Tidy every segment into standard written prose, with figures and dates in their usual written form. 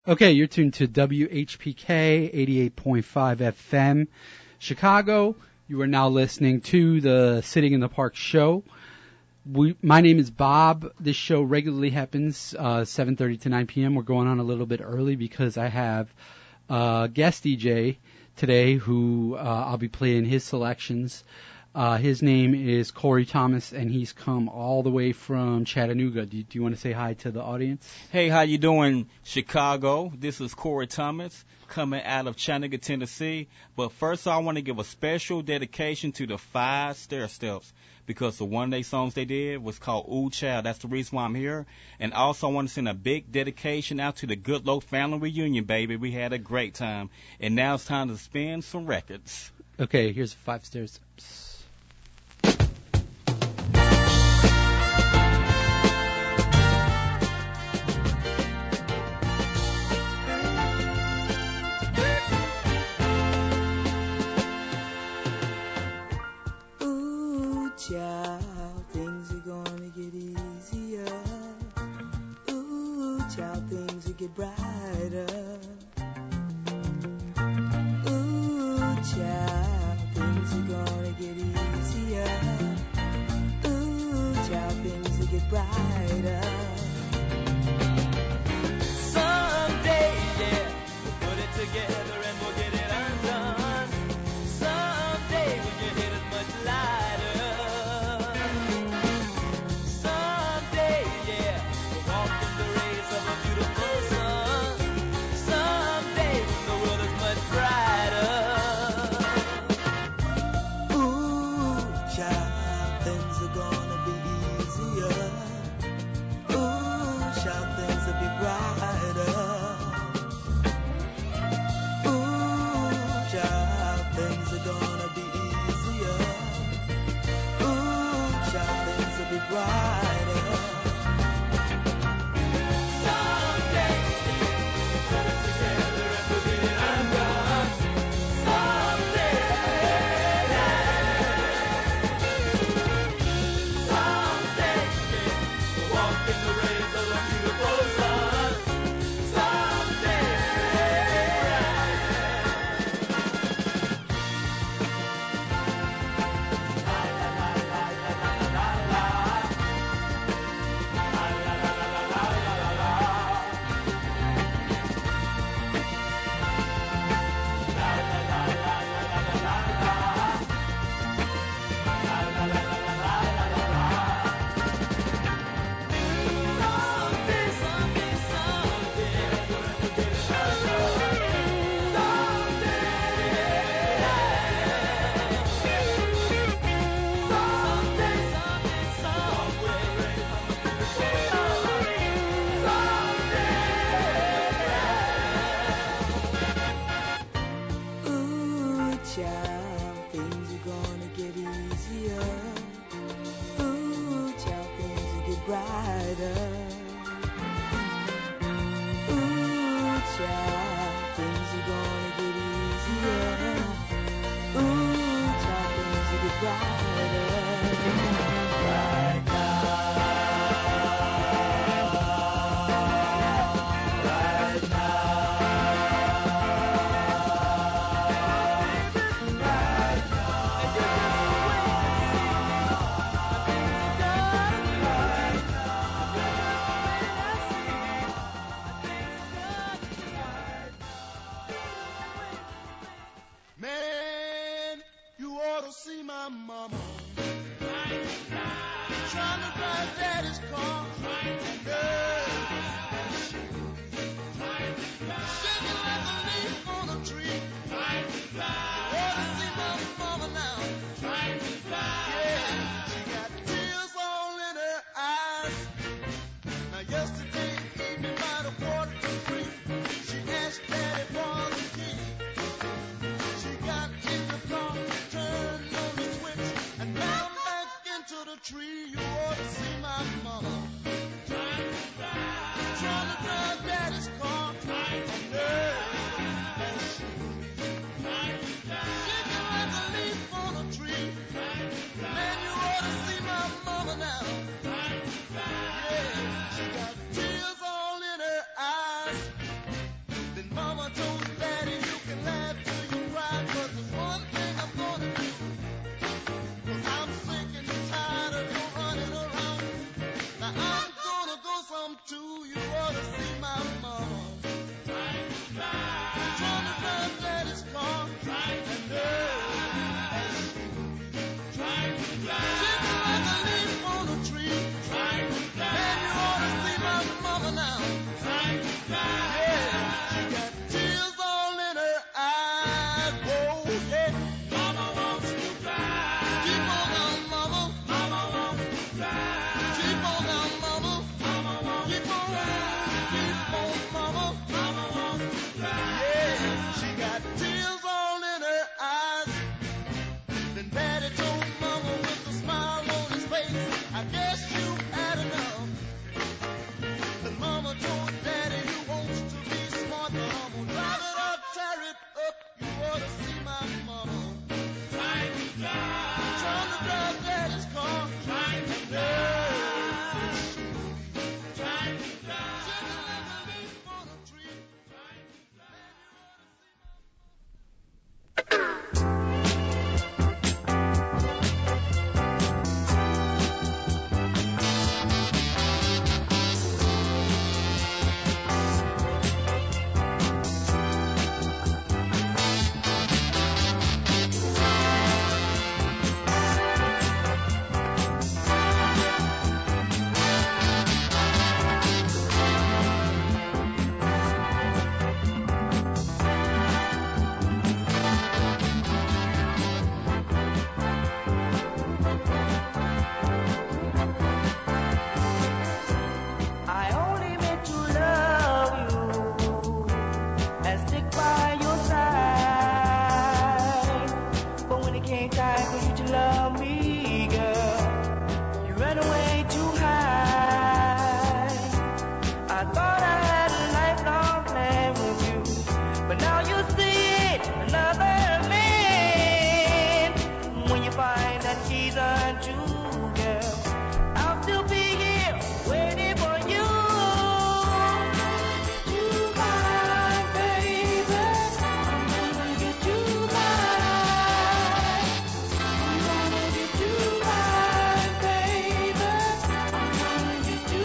Okay, you're tuned to WHPK 88.5 FM, Chicago. You are now listening to the Sitting in the Park show. My name is Bob. This show regularly happens 7:30 to 9 p.m. We're going on a little bit early because I have a guest DJ today who I'll be playing his selections. His name is Corey Thomas, and he's come all the way from Chattanooga. Do you want to say hi to the audience? Hey, how you doing, Chicago? This is Corey Thomas coming out of Chattanooga, Tennessee. But first, I want to give a special dedication to the 5 Stair Steps because the one of their songs they did was called Ooh Child. That's the reason why I'm here. And also, I want to send a big dedication out to the Good Low Family Reunion, baby. We had a great time. And now it's time to spin some records. Okay, here's 5 Stair Steps. Child, things are gonna get easier. Ooh, child, things will get brighter. Ooh, child, things are gonna get easier. Ooh, child, things will get brighter. Someday, yeah, we'll put it together and we'll get it undone. Someday we'll get it as much lighter. Ooh, by your side. But when it came time for you to love me, girl, you ran away too high. I thought I had a lifelong plan with you, but now you see it, another man. When you find that he's untrue, girl, I'll still be here waiting for you. You mine, baby. I'm gonna get you mine. I'm gonna get you mine, baby. I'm gonna get you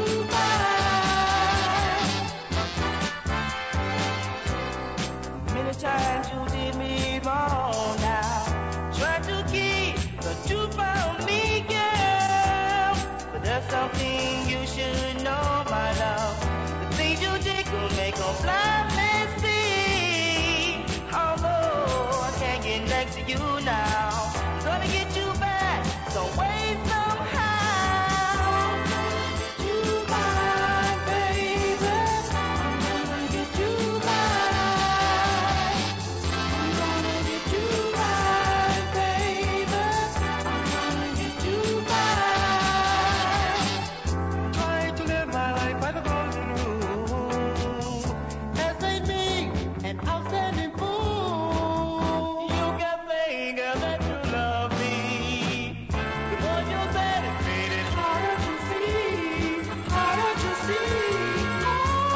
mine. Many times you did me wrong now. Tried to keep the truth from me, girl. But there's something you should know, my love. The things you did could make a blind man see. Although I can't get next to you now, I'm gonna get you back some way, somehow. You mine, baby. I'm gonna get you mine. I'm gonna get you mine, baby. I'm gonna get you mine. Trying to live my life by the golden rule. That ain't me, an outstanding fool. You can say, girl, that you love me. The more you said it made it harder to see, harder to see. Oh,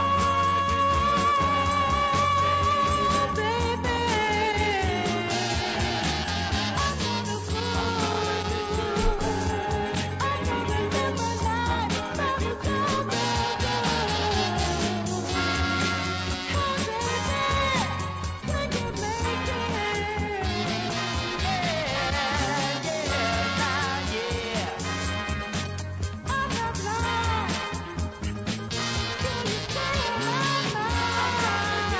baby. I'm gonna live my life by the golden rule. Oh, baby, when you make it, I'm not blind. Till you stay on my mind.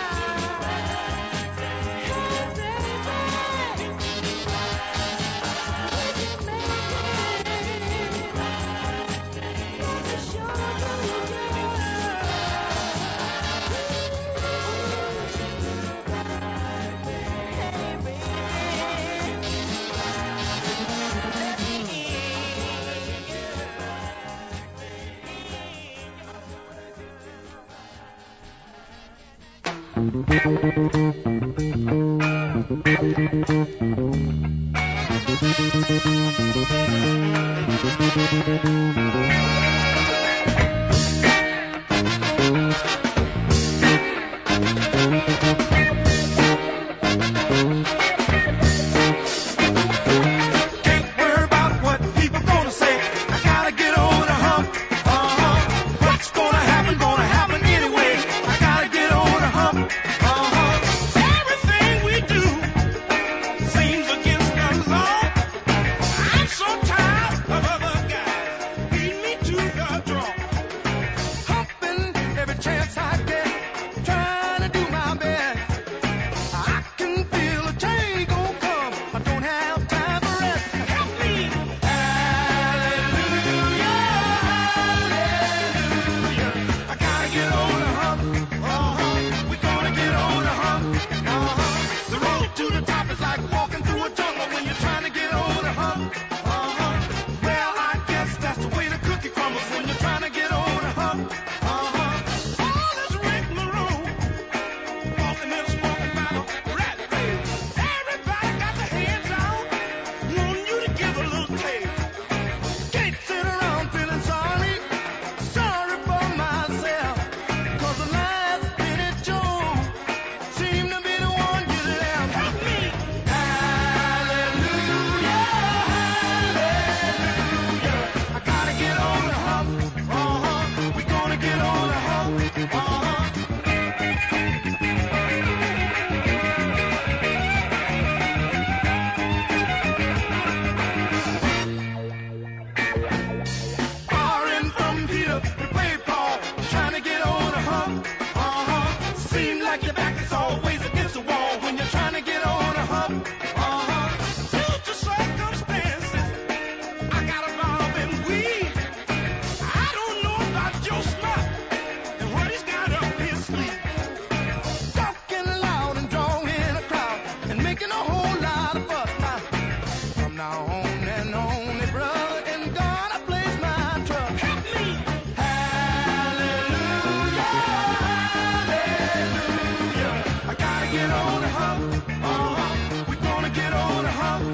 Hey, baby, when you make it, be sure to Can't worry about what people gonna say. I gotta get over the hump. What's gonna happen anyway. I gotta get over the hump. Everything we do seems against the law. I'm so tired of other guys beating me to the draw. Humping every chance I get, trying to do my best. I can feel a change gon' come. I don't have time for rest. Help me. Hallelujah, hallelujah. I gotta get over the hump. We gonna get over the hump. The road to the top is like walking through a jungle when you're trying to get over the hump. Well, I guess that's the way the cookie crumbles when you're trying to get over the hump. All this rigmarole, walking in a smoking battle, rat race. Everybody got their hands out, wanting you to give a little taste. Can't sit around feeling sorry for myself. 'Cause the last minute Joe seemed to be the one you left. Help me. Hallelujah, hallelujah. I gotta get over the hump. We gonna get over the hump. Borrowing from Peter to play Paul, trying to get over the hump. Seem like your back is always against the wall when you're trying to get over the hump. Due to circumstances, I got a bob and weave. I don't know about Joe Smart and what he's got up his sleeve. Talking loud and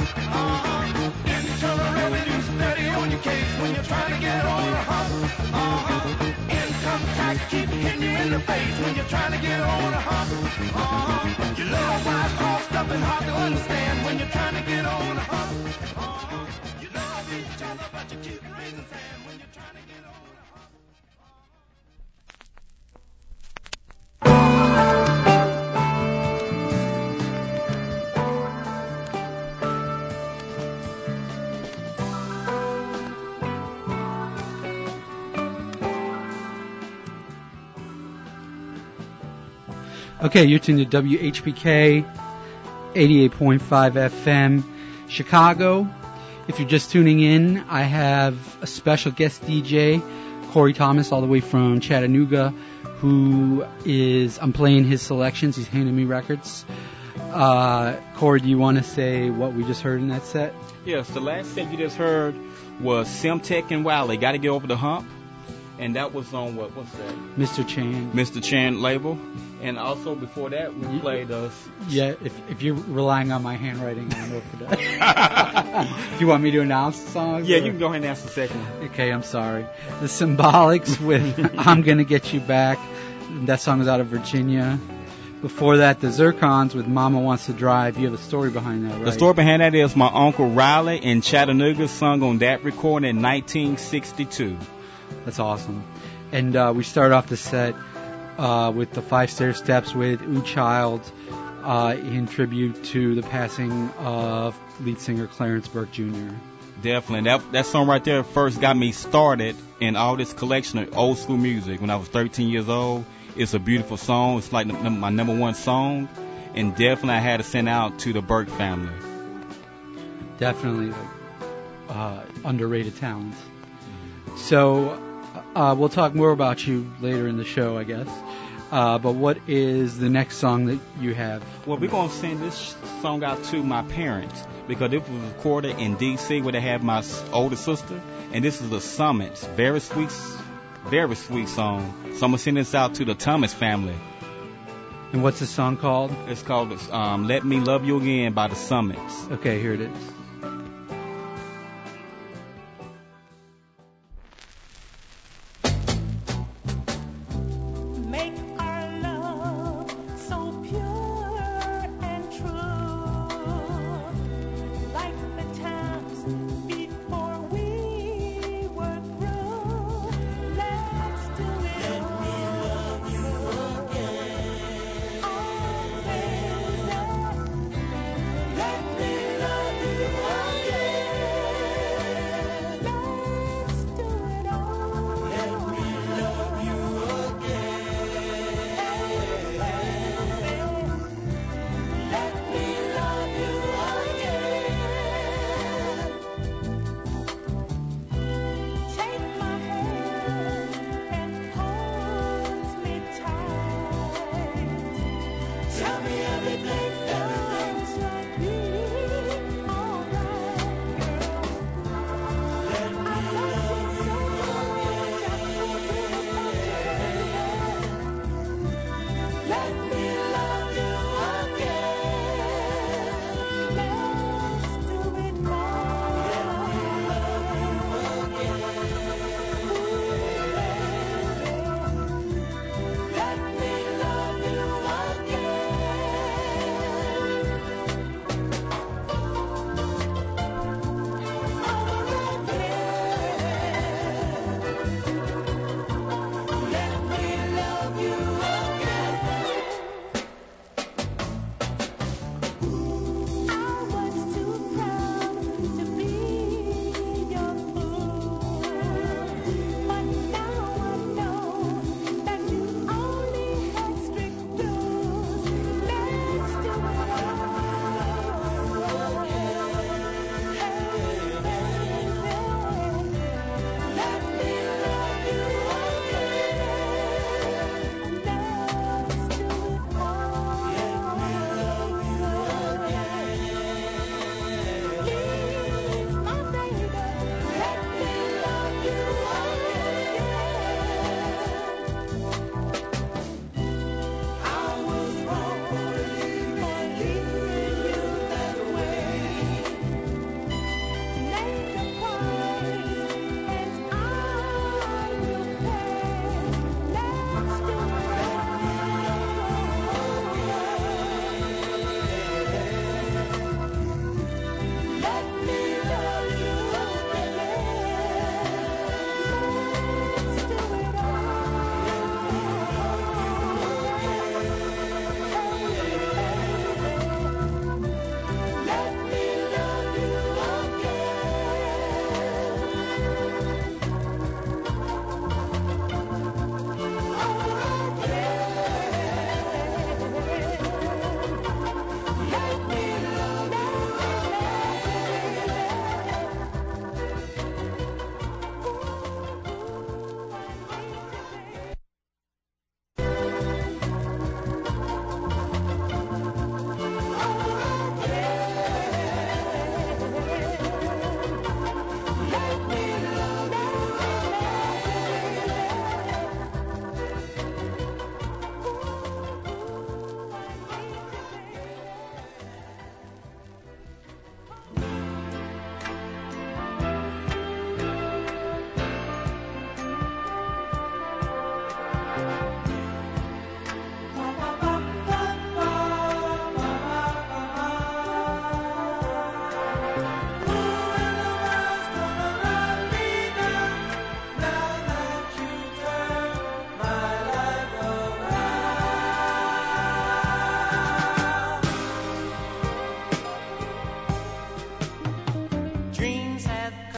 Internal revenue steady on your case when you're trying to get on a hump. Income tax keep hitting you in the face when you're trying to get on a hump. Your love life crossed up and hard to understand when you're trying to get on a hump. You love each other but you keep raising sand when you're trying to get on a hump. Okay, you're tuned to WHPK 88.5 FM Chicago. If you're just tuning in, I have a special guest DJ, Corey Thomas, all the way from Chattanooga, I'm playing his selections. He's handing me records. Corey, do you want to say what we just heard in that set? Yes, the last set you just heard was Semtech and Wiley, Gotta Get Over the Hump. And that was on what's that? Mr. Chan label. And also before that, we played us. Yeah, if you're relying on my handwriting, I don't know for that. Do you want me to announce the song? Yeah, you can go ahead and announce the second one. Okay, I'm sorry. The Symbolics with I'm Gonna Get You Back. That song is out of Virginia. Before that, the Zircons with Mama Wants to Drive. You have a story behind that, right? The story behind that is my Uncle Riley in Chattanooga sung on that recording in 1962. That's awesome. And we start off the set with the Five Stair Steps with Ooh Child in tribute to the passing of lead singer Clarence Burke Jr. Definitely. That song right there first got me started in all this collection of old school music when I was 13 years old. It's a beautiful song. It's like my number one song. And definitely I had to send out to the Burke family. Definitely underrated talent. So we'll talk more about you later in the show, I guess. But what is the next song that you have? Well, we're going to send this song out to my parents because it was recorded in D.C. where they have my older sister. And this is the Summits. Very sweet song. So I'm going to send this out to the Thomas family. And what's the song called? It's called Let Me Love You Again by the Summits. Okay, here it is. Let me love you.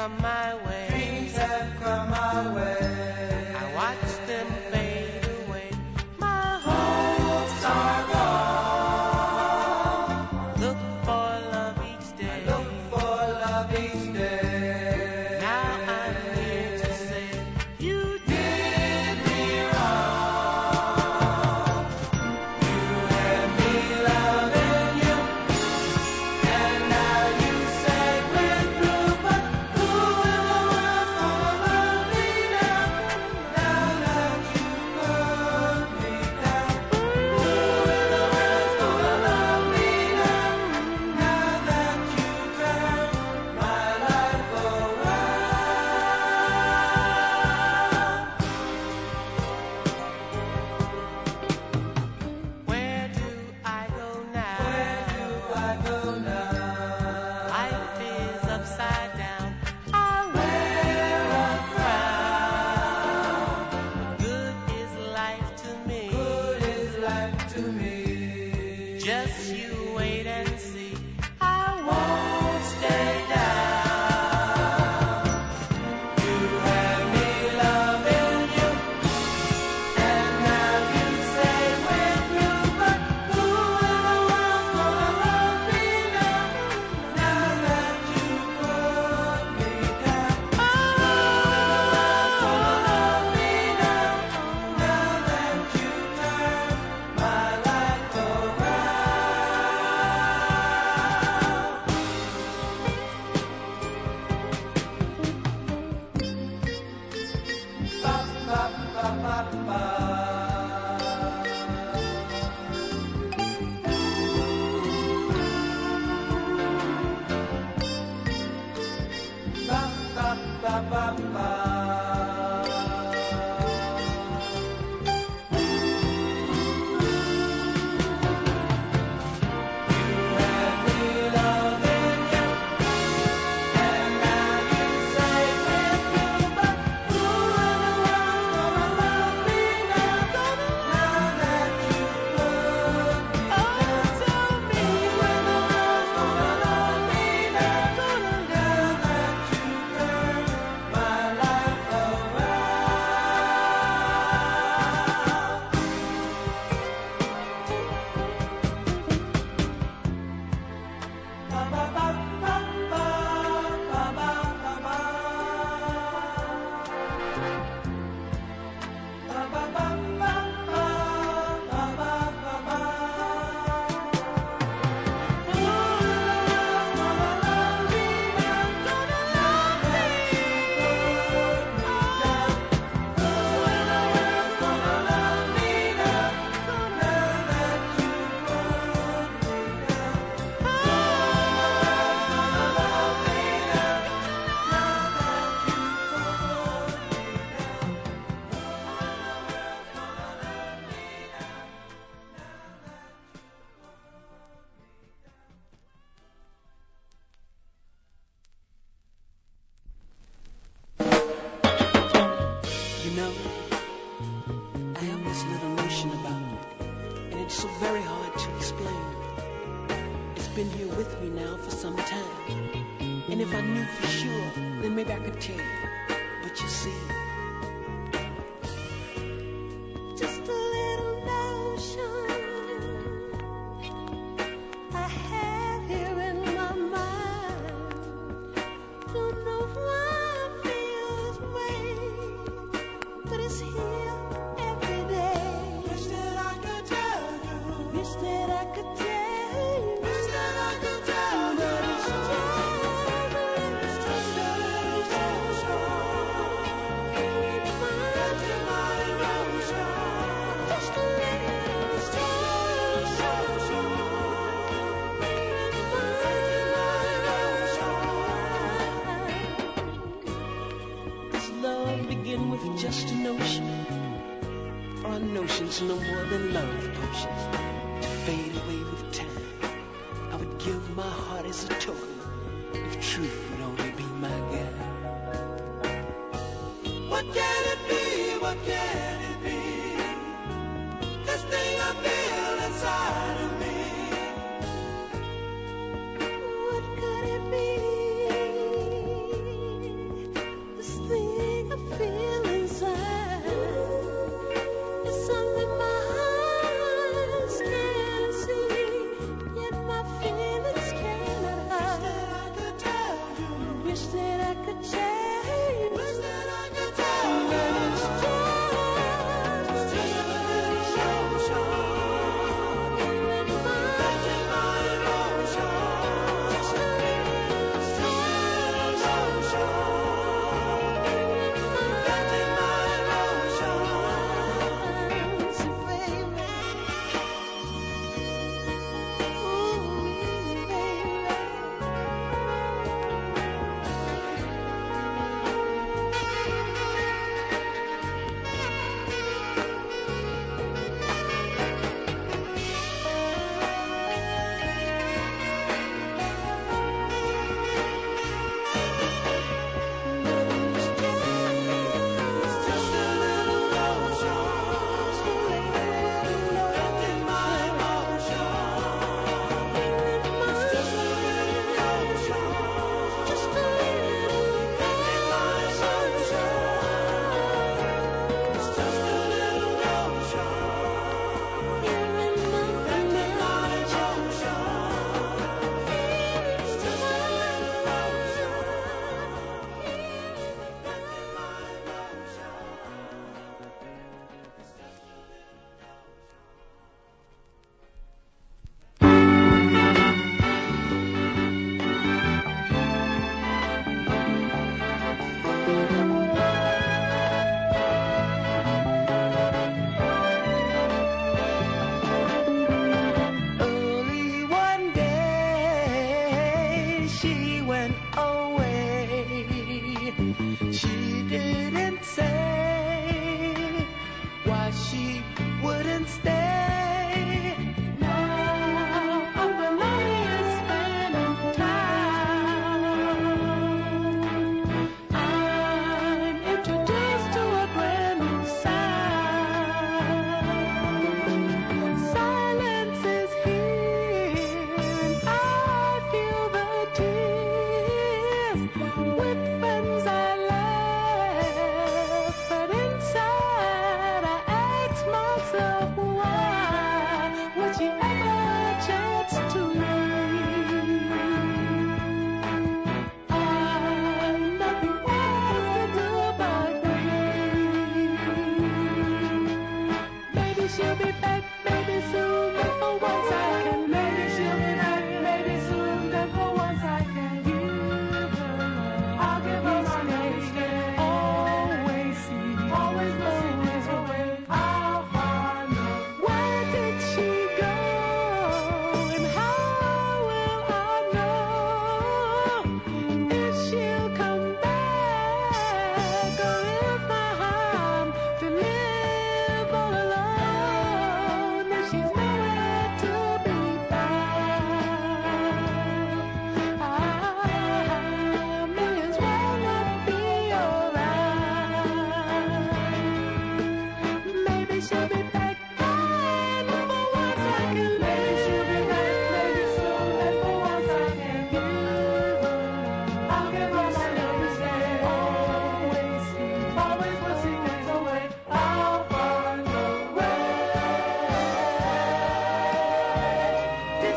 come my way. Dreams have come my way. I watch them fade away. My Hopes are gone. look for love each day. Look for love each day. Now I'm here to say you Did me wrong. You had me loving you, and now you say we're through. But who in the world's gonna love me now? Now that you put me down. Who in the world's gonna love me now? Now that you turn my life around. Where do I go now? Where do I go now? Life is upside down. I wear a crown. Good is life to me. Good is life to me. Just you wait and see. I won't stay down. You had me loving you, and now you say we're through. But who in the world's gonna love me now? Now that you put me down. Who in the world's gonna love me now? Now that you turn my life around. Ba ba ba ba ba. Ba ba ba ba ba. You had me loving you, and now you say we're through. But who in the world's gonna love me now? Now that you put me down. Tell me Who in the world's gonna love me now? Now that you turn my life around. Ba ba ba ba ba ba ba ba ba. Ba ba ba ba ba ba ba ba ba. Who in the world's gonna love me now? Now that you put me down. Who in the world's gonna love me now? Now that you put me down. Who in the world's gonna love me now? Now that you put You know, I have this little notion about you, and it's so very hard to explain. It's been here with me now for some time, and if I knew for sure, then maybe I could tell you. But you see, Just a little notion I have here in my mind. Don't know why I feel this way, but it's here every day. Wish that I could tell you. Wish that I could tell you. Wish that I could tell you. But it's just a little notion. does love begin with just a notion? Or are notions no more than love potions to fade away with time? I would give my heart as a token if truth would only be my guide. What can it be? What can it be? This thing I feel inside of me. What could it be?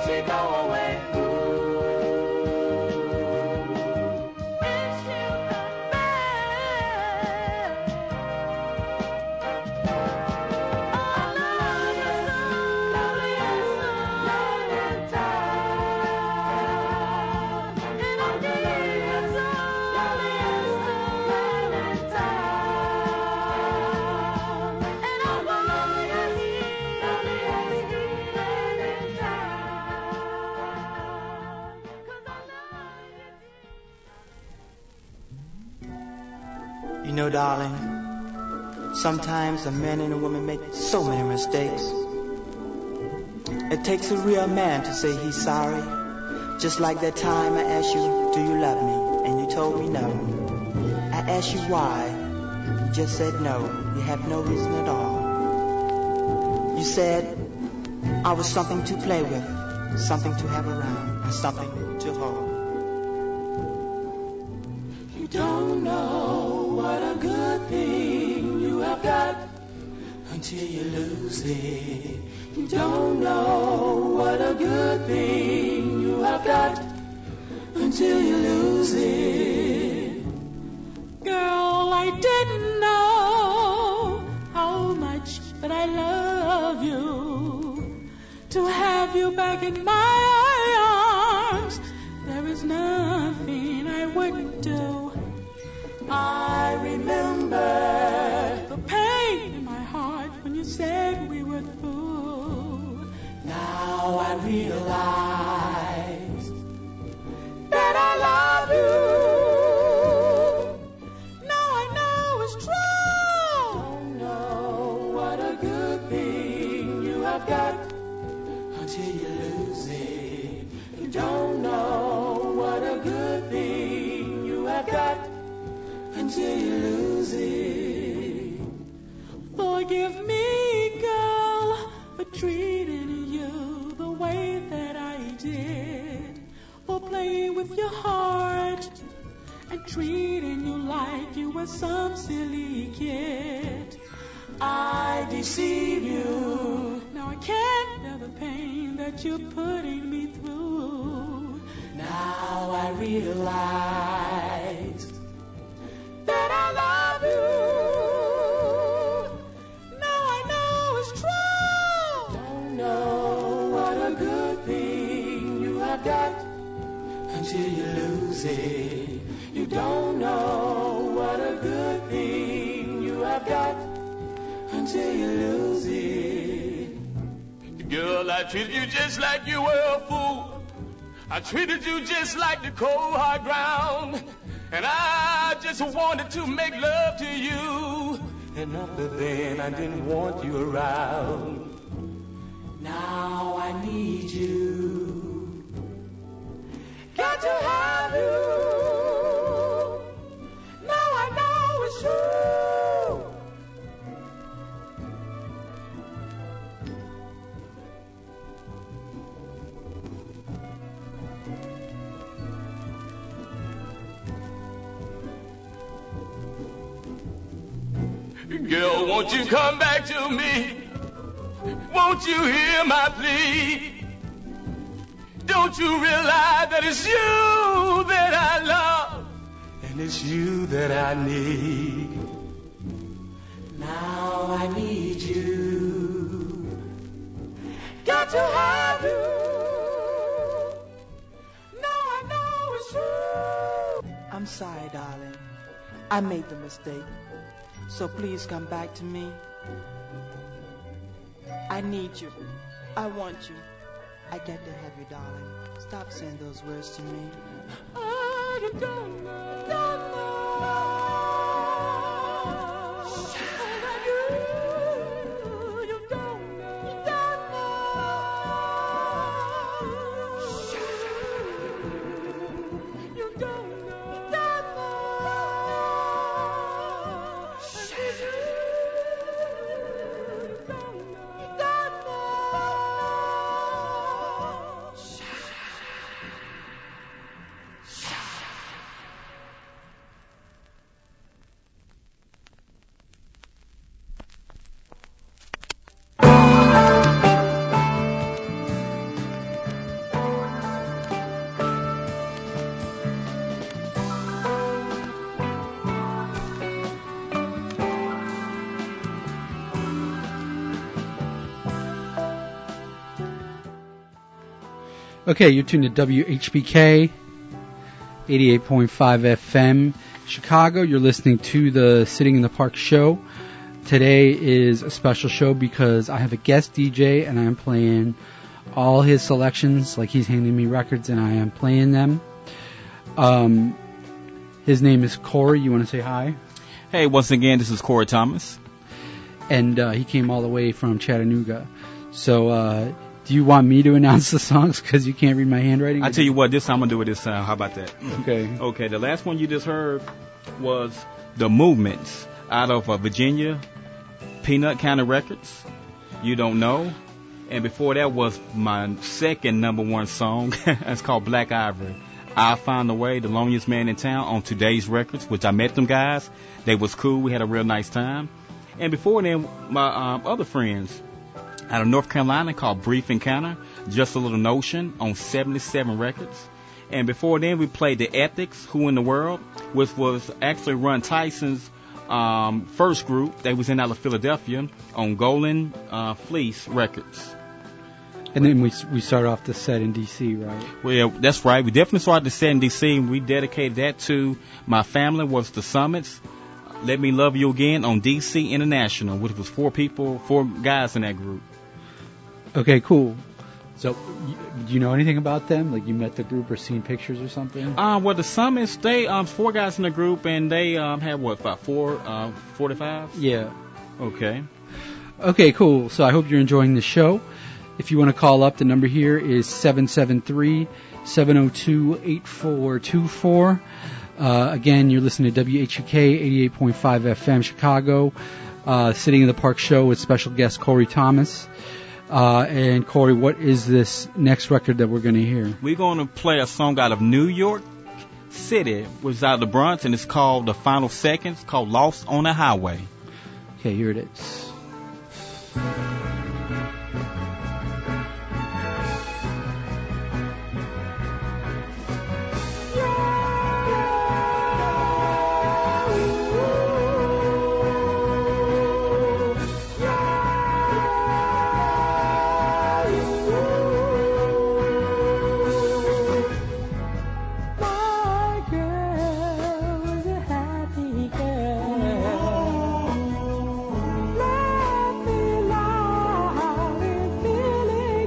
did she go away? Is she come back? Oh, love is so lonely and so lonely time. And I need you so lonely and so lonely time. And I want you here lonely and lonely time. 'Cause I love you. You know, darling, sometimes a man and a woman make so many mistakes. It takes a real man to say he's sorry. Just like that time I asked you, do you love me? And you told me no. I asked you why. You just said no. You have no reason at all. You said I was something to play with, something to have around, and something to hold. You don't know what a good thing you have got until you lose it. You don't know what a good thing you have got until you lose it. Girl, I didn't know how much that I love you. To have you back in my arms, there is nothing I wouldn't do. I remember the pain in my heart when you said we were through. Now I realize that I love you. Now I know it's true. Don't know what a good thing you have got until you lose it. You don't know what a good thing you have got until you lose it. Forgive me, girl, for treating you the way that I did, for playing with your heart and treating you like you were some silly kid. I deceive you. Now I can't bear the pain that you're putting me through. Now I realize that I love you. Now I know it's true. Don't know what a good thing you have got until you lose it. You don't know what a good thing you have got until you lose it. Girl, I treated you just like you were a fool. I treated you just like the cold hard ground. And I just wanted to make love to you. And after then, I didn't want you around. Now I need you. Got to have you. Now I know it's true. Girl, won't you come back to me? Won't you hear my plea? Don't you realize that it's you that I love and it's you that I need? Now I need you. Got to have you. Now I know it's true. I'm sorry, darling. I made the mistake. So please come back to me. I need you. I want you. I got to have you, darling. Stop saying those words to me. Oh, you don't know. Don't know. That you don't know. You don't know. You don't know. You don't Okay, you're tuned to WHBK 88.5 FM Chicago. You're listening to the Sitting in the Park show. Today is a special show because I have a guest DJ and I'm playing all his selections, like he's handing me records and I am playing them. His name is Corey. You want to say hi? Hey, once again, this is Corey Thomas. And he came all the way from Chattanooga. So, do you want me to announce the songs because you can't read my handwriting? I tell you what, this time I'm gonna do it this time. How about that? Okay. Okay. The last one you just heard was The Movements out of Virginia, Peanut County Records. You Don't Know. And before that was my second number one song. It's called Black Ivory. I Found a Way, the loneliest man in town, on Today's Records, which I met them guys. They was cool. We had a real nice time. And before then, my other friends out of North Carolina called Brief Encounter, Just a Little Notion on 77 Records. And before then, we played The Ethics, Who in the World, which was actually Ron Tyson's first group. They was in out of Philadelphia on Golden Fleece Records. And then we start off the set in D.C., right? Well, yeah, that's right. We definitely started the set in D.C. and we dedicated that to my family, was the Summits. Let Me Love You Again on D.C. International, which was four guys in that group. Okay, cool. So, do you know anything about them? Like, you met the group or seen pictures or something? Well, the Summits, they four guys in the group, and they had what, about 45? Yeah. Okay. Okay, cool. So I hope you're enjoying the show. If you want to call up, the number here is 773-702-8424. Again, you're listening to WHUK 88.5 FM Chicago, Sitting in the Park show with special guest Corey Thomas. And Corey, what is this next record that we're going to hear? We're going to play a song out of New York City, which is out of the Bronx, and it's called The Final Seconds, called Lost on the Highway. Okay, here it is. My girl was a happy girl, laughing loud and feeling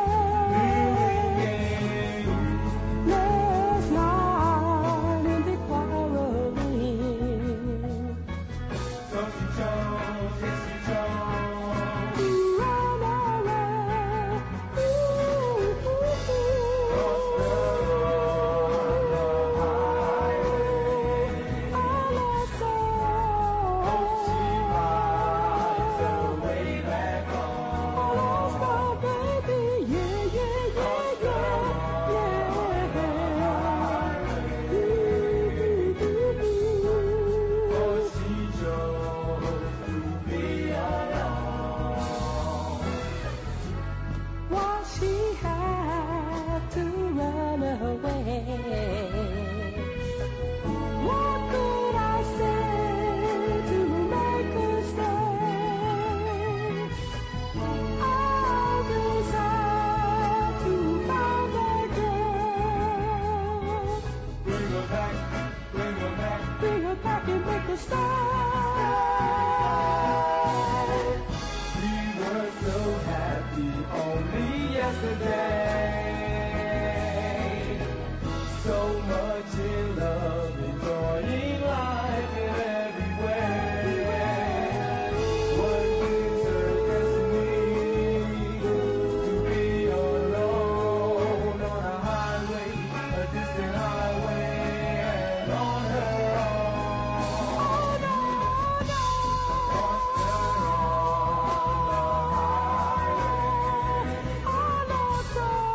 gay. Last night in the quarreling, run Why she had to run away? What could I say to make her stay? I desire to find that girl. Bring her back, bring her back, bring her back and make her stay. We were so happy only yesterday. So much in love, enjoying life in every way. What is her destiny? To be alone on a highway, a distant highway, and on her own. Oh no, no. Lost her on the highway. I lost her.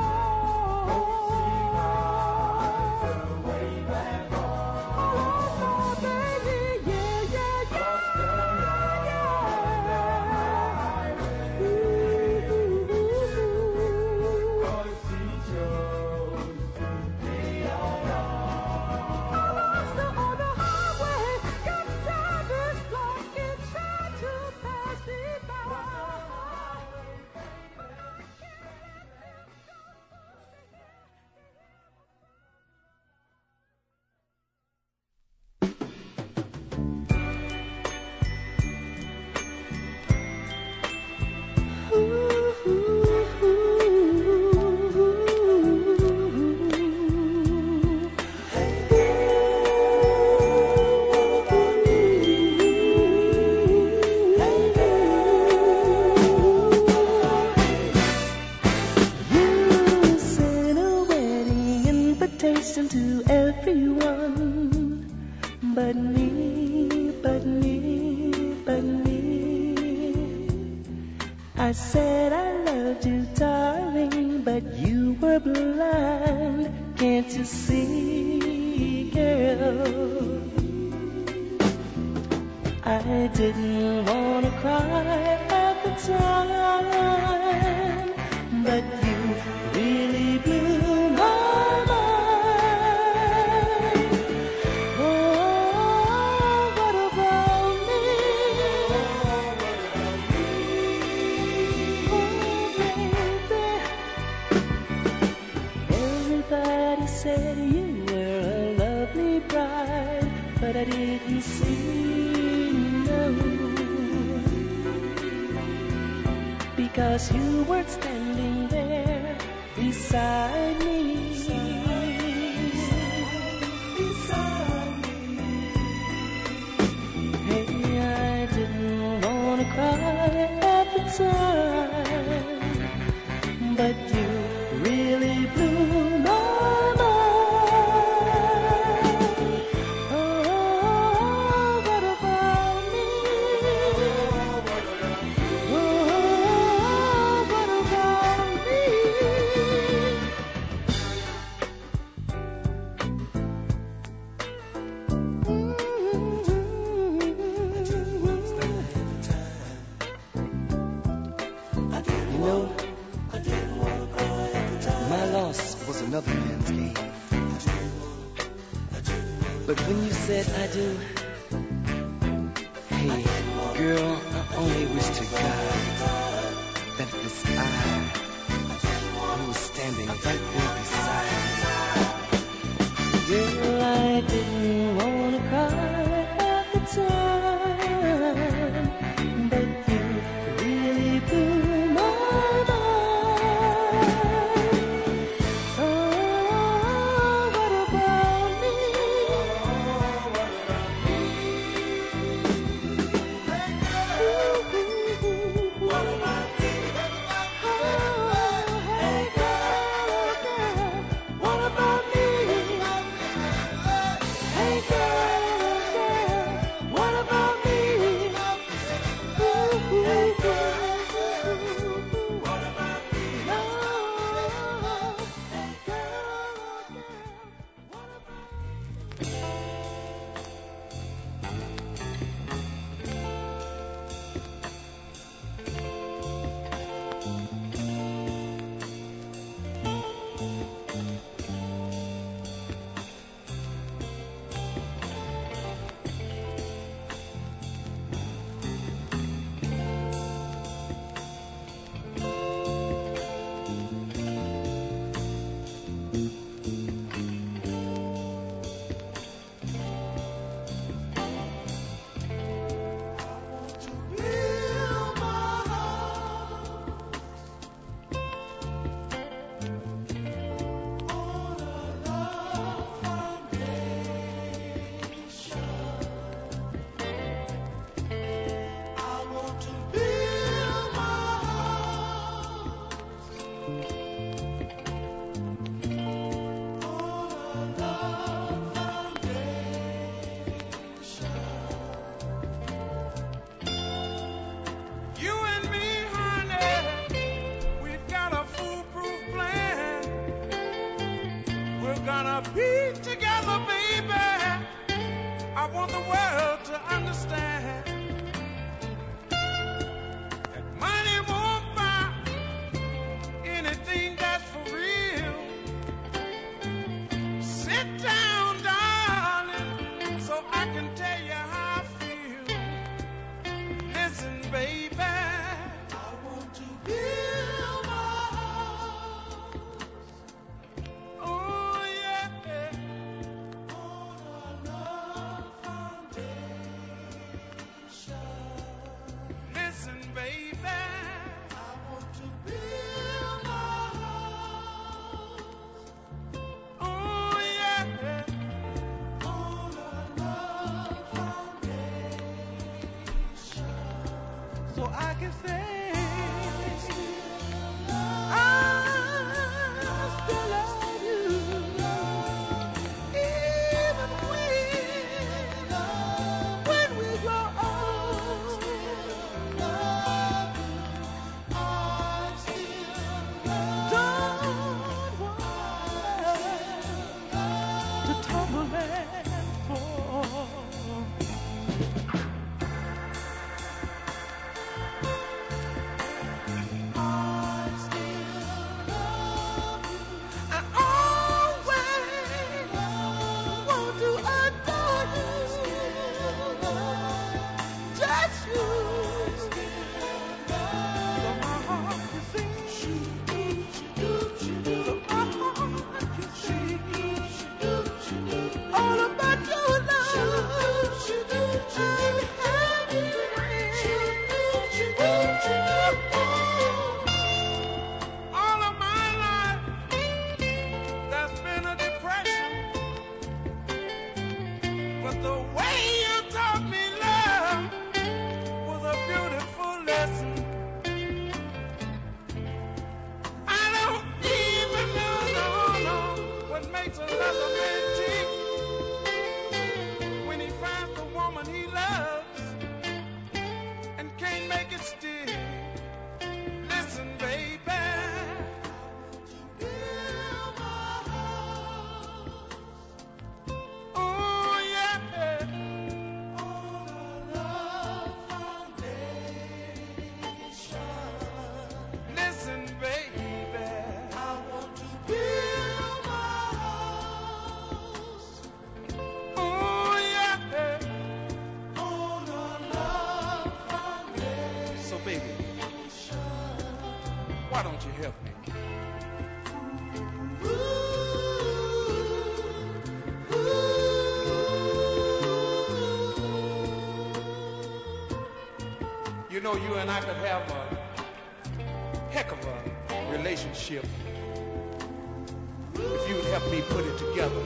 listen to everyone but me, but me, but me. I said I loved you, darling, but you were blind. Can't you see, girl? I didn't want to cry at the time, but you really blew my mind. Oh, what about me? Oh, baby. Everybody said you were a lovely bride, but I didn't see. Because you weren't standing there beside me. Hey, I didn't want to cry at the time, but you really blew my mind. Oh, what about me? Oh, what about me? You know, my loss was another man's gain. But when you said I do, hey, girl, I only wish to God that it was I who was standing right there beside you. Girl, I didn't want to cry at the time, but you really blew my mind. Oh, what about me? What about me? Oh, hey girl, what about me? Hey girl, what about me? What about me? No, hey girl, what about You and me, honey, we've got a foolproof plan. We're gonna be together, baby. I want the world to understand that money won't buy anything that's for real. Sit down, darling, so I can tell you how I feel. Listen, baby, I want to build my house. Oh, yeah, on a love foundation. Listen, baby, I want to build my house. Oh, yeah, on a love foundation. So I can say I still love you. tumbling for. I still love you. I always want to adore you. Just you. So my heart can sing. So my heart can sing. All about your love. And all of my life, there's been a depression. But the way you taught me love was a beautiful lesson. I don't even know what makes another man tick when he finds the woman he loves and can't make it stick. Listen, baby. Oh, yeah. On a love foundation. Listen, baby. I want to build my house. Oh, yeah. On a love foundation. So, baby, why don't you help me? You know, you and I could have a heck of a relationship if you'd help me put it together.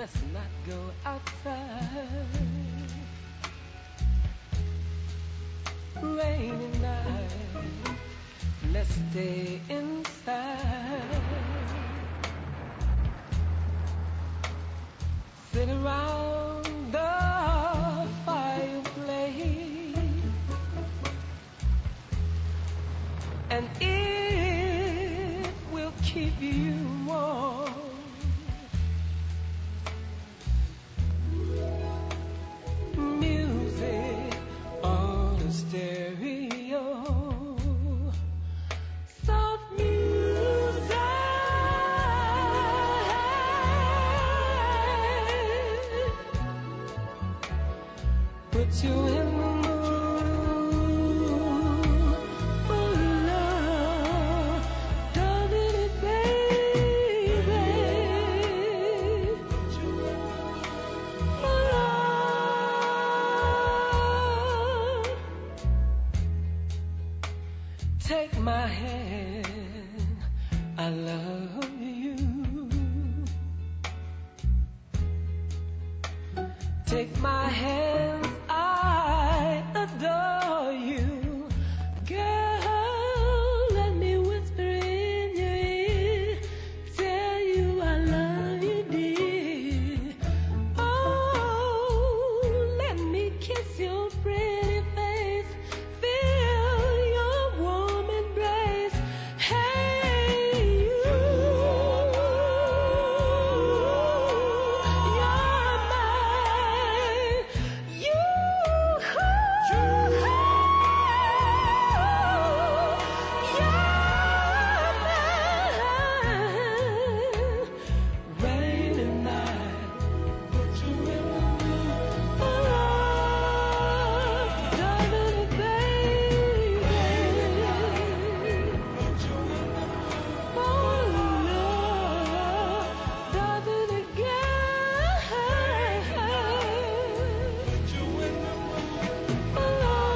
let's not go outside. Rainy night, let's stay inside. Sit around the fireplace, and it will keep you warm. Music on the stereo, soft music. Put you in the mood for love, doesn't it, baby? Put you in the mood for love. Take my hand, I love you. Take my hand, I adore you. Girl, let me whisper in your ear, tell you I love you, dear. Oh, let me kiss your pretty face, feel your warm embrace. Hey, you, you're mine. You, rainy night, put you in the mood for love, doesn't it, baby? Put you in the mood for love, doesn't it, girl? Put you in the mood for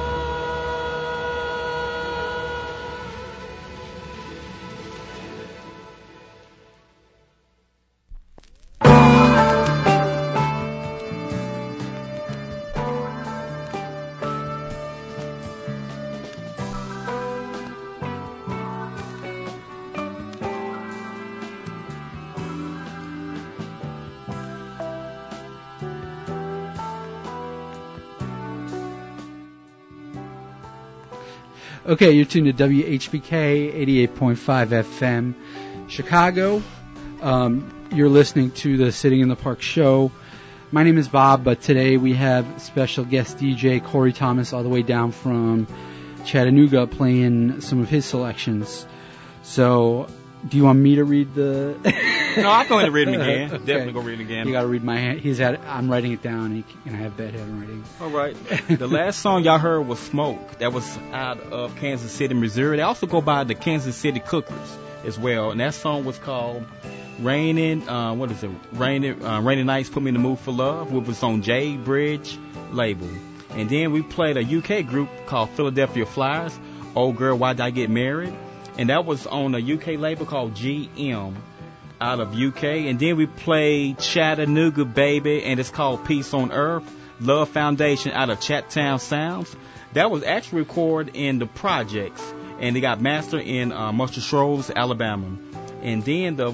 Okay, you're tuned to WHBK 88.5 FM, Chicago. You're listening to the Sitting in the Park show. My name is Bob, but today we have special guest DJ Corey Thomas all the way down from Chattanooga playing some of his selections. So, do you want me to read the... No, I'm going to read them again. Okay. Definitely go read it again. You got to read my hand. I'm writing it down, and I have bad handwriting. All right. The last song y'all heard was Smoke. That was out of Kansas City, Missouri. They also go by the Kansas City Cookers as well. And that song was called Raining Nights Put Me in the Mood for Love, which was on J Bridge label. And then we played a UK group called Philadelphia Flyers, Old Girl, Why Did I Get Married? And that was on a UK label called GM. Out of UK, and then we played Chattanooga Baby, and it's called Peace on Earth, Love Foundation out of Chattown Sounds. That was actually recorded in the projects, and they got mastered in Muscle Shoals, Alabama. And then the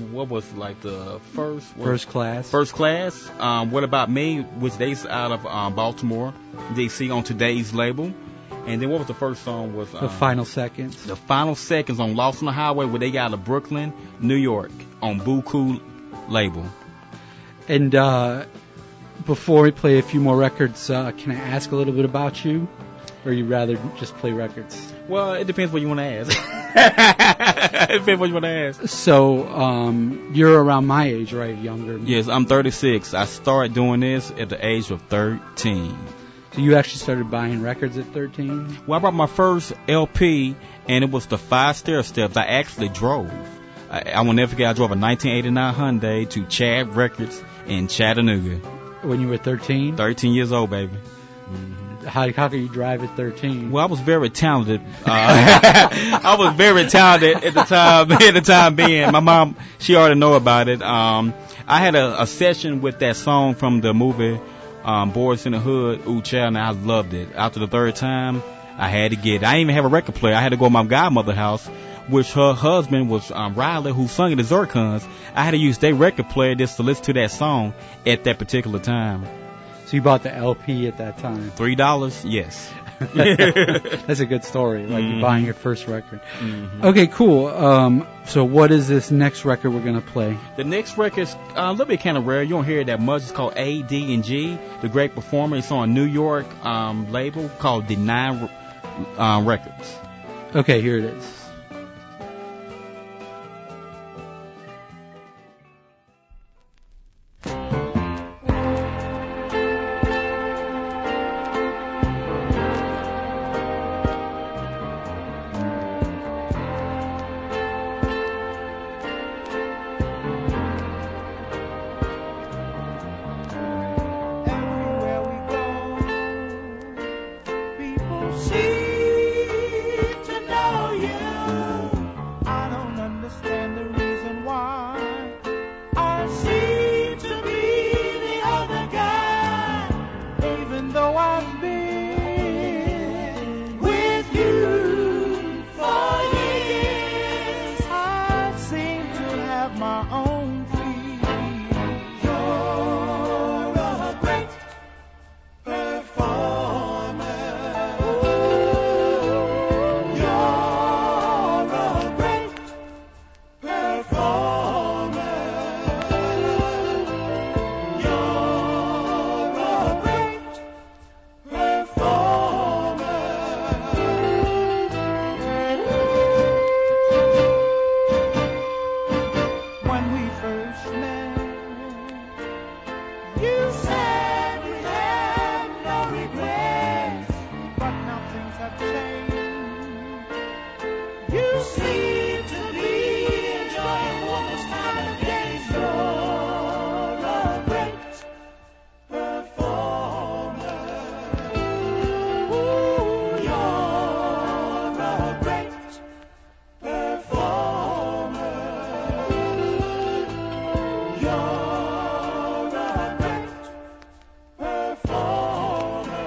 first class. What About Me, which they's out of Baltimore, DC on Today's label. And then what was the first song? Was The Final Seconds. The Final Seconds on Lost on the Highway, where they got out of Brooklyn, New York, on Buku label. And before we play a few more records, can I ask a little bit about you? Or you rather just play records? Well, it depends what you want to ask. It depends what you want to ask. So, you're around my age, right? Younger? Yes, I'm 36. I started doing this at the age of 13. So you actually started buying records at 13? Well, I bought my first LP, and it was the 5 Stair Steps. I actually drove. I will never forget, I drove a 1989 Hyundai to Chad Records in Chattanooga. When you were 13? 13 years old, baby. Mm-hmm. How can you drive at 13? Well, I was very talented. I was very talented at the time. At the time being, my mom, she already know about it. I had a session with that song from the movie Boys in the Hood, Ooh Child, and I loved it. After the third time, I had to get it. I didn't even have a record player. I had to go to my godmother's house, which her husband was Riley, who sung in the Zircons. I had to use their record player just to listen to that song at that particular time. So you bought the LP at that time. $3? Yes. That's a good story, like you buying your first record. Okay, cool. So what is this next record we're going to play? The next record is a little bit kind of rare. You don't hear it that much. It's called A.D.&G, The Great Performer. It's on a New York label called Deny Records. Okay, here it is. Everywhere we go, people seem to know you. I don't understand the reason why. I seem to be the other guy, even though I've been with you for years. I seem to have my own feet. You're a great performer. You're a great performer. You're a great performer. When we first met, you said we had no regrets, but now things have changed. You seem to be enjoying woman's time again. You're a great performer. Ooh, you're a great performer. You're a great performer.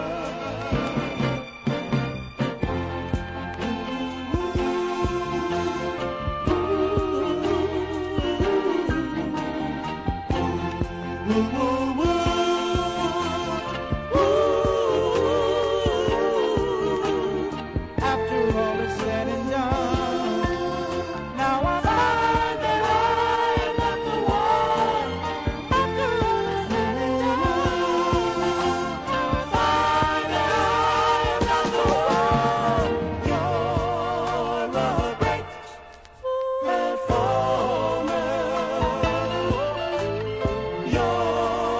After all is said and done, now I find that I am not the one. After all is said and done, now I find that I am not the one. You're a great performer. You're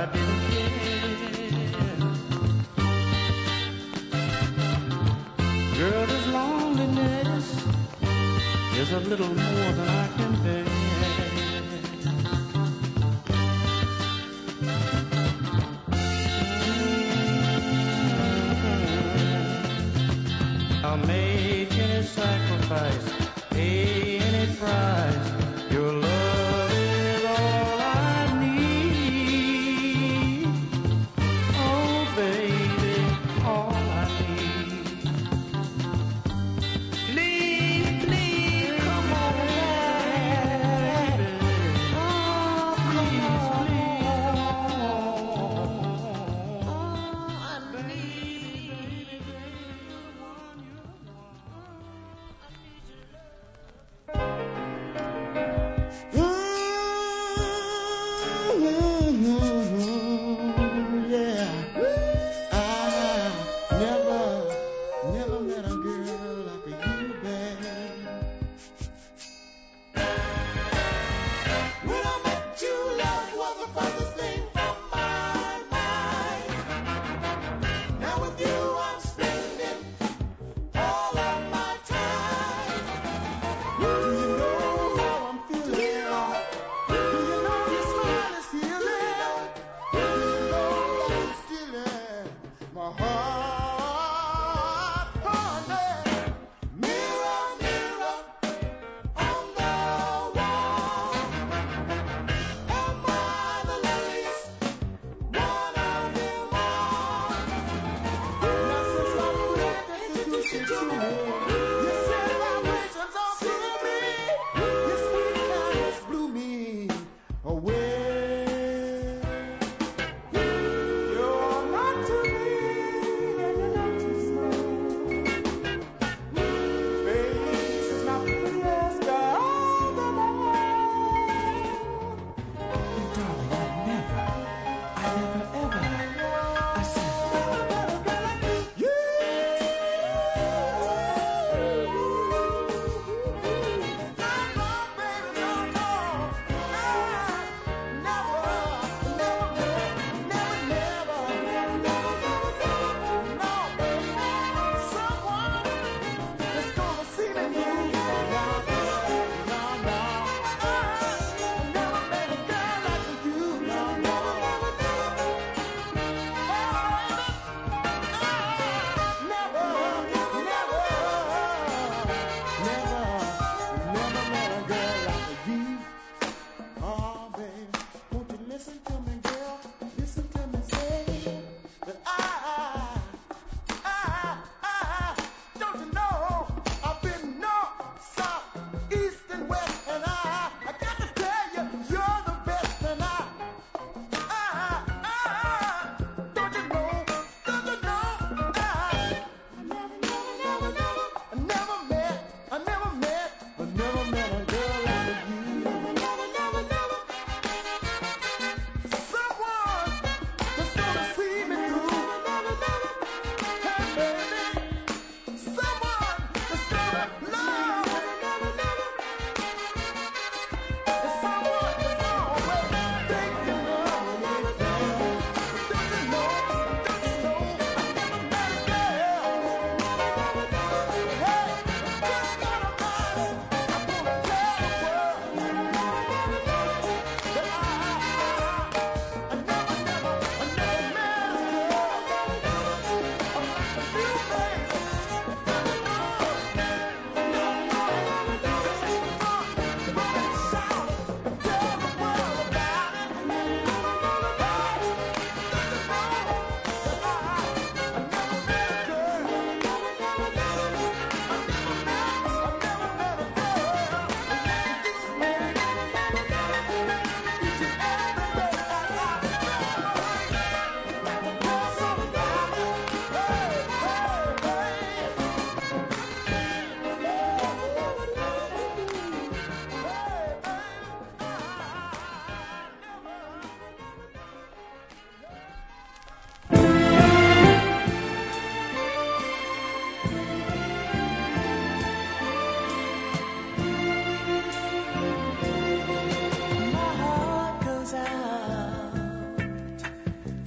didn't care. Girl, this loneliness is a little more than I can bear. I'll make any sacrifice, pay any price. Your love is all I need. Oh, baby, all I need. Please, please, come on back.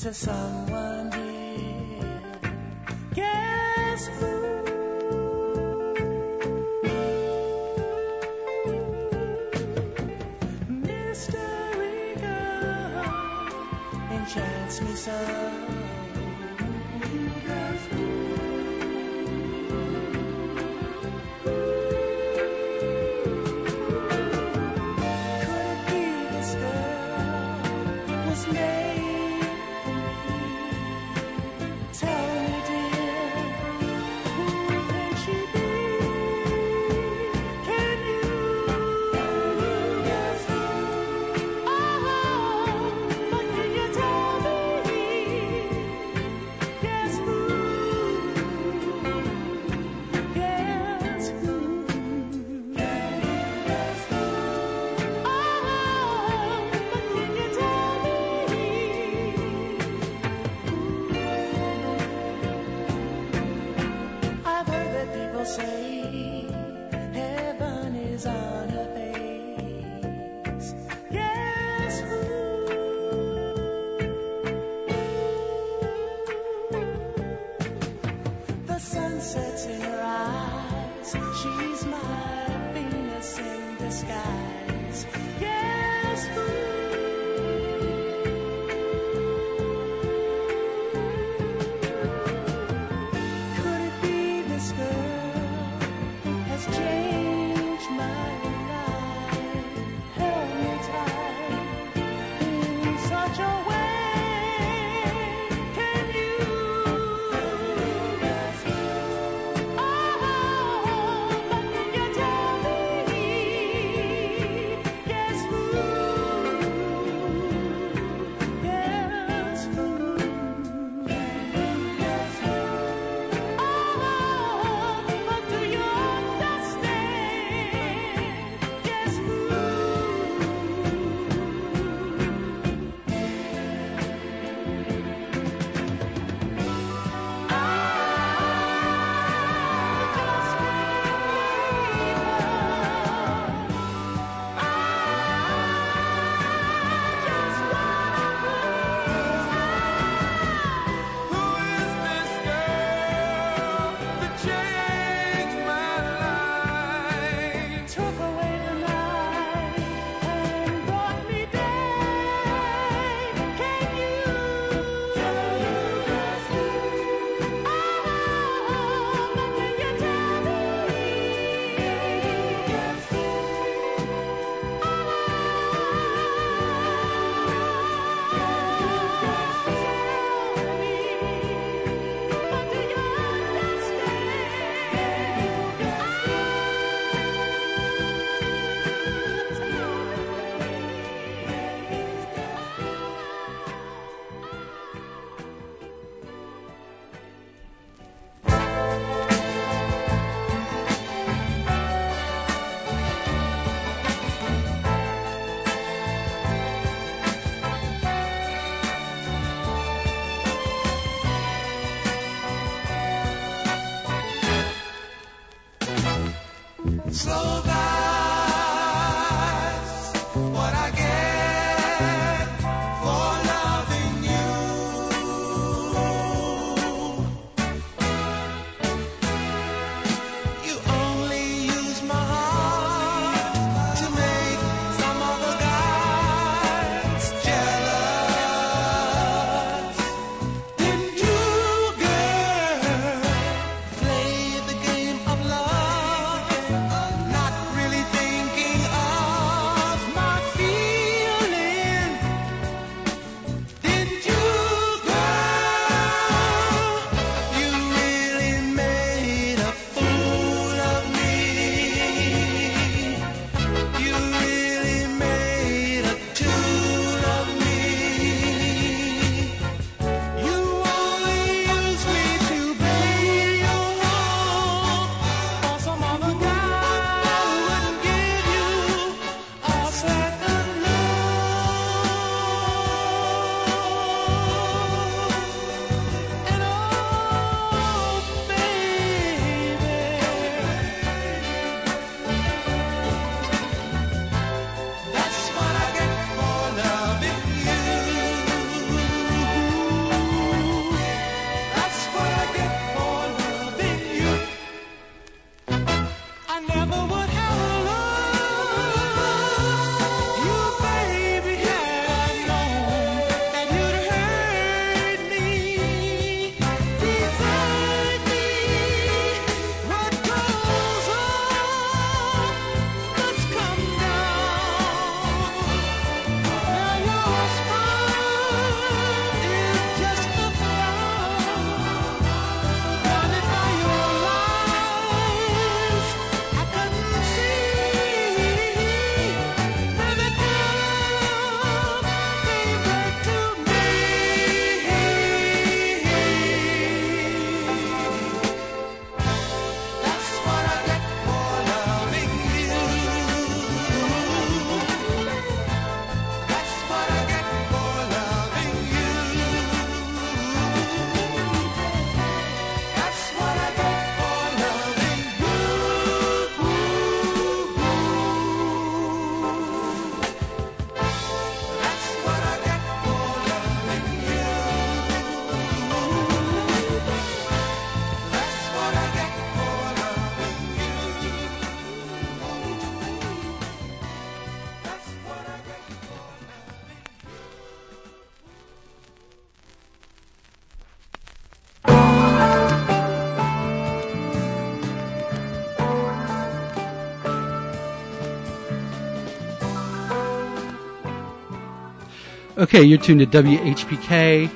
to someone dear. Guess who? Mystery girl enchants me so. Guess who? Could it be this girl was made for me? Tell me, dear, who can she be? Can you guess who? Oh, but can you tell me Okay, you're tuned to WHPK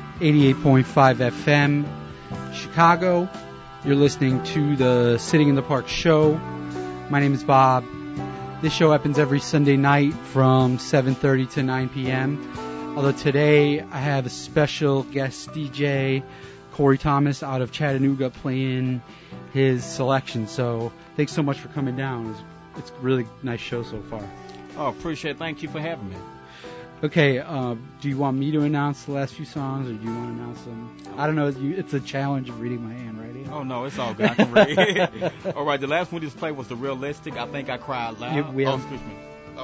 88.5 FM, Chicago. You're listening to the Sitting in the Park show. My name is Bob. This show happens every Sunday night from 7:30 to 9 p.m. Although today I have a special guest DJ, Corey Thomas, out of Chattanooga, playing his selection. So thanks so much for coming down. It's a really nice show so far. Oh, appreciate it. Thank you for having me. Okay, do you want me to announce the last few songs, or do you want to announce them? I don't know. It's a challenge of reading my handwriting. Oh, no, it's all good. I can read. All right, the last one we just played was The Realistic. I Think I Cried Loud. Yeah, we have- excuse me. Oh,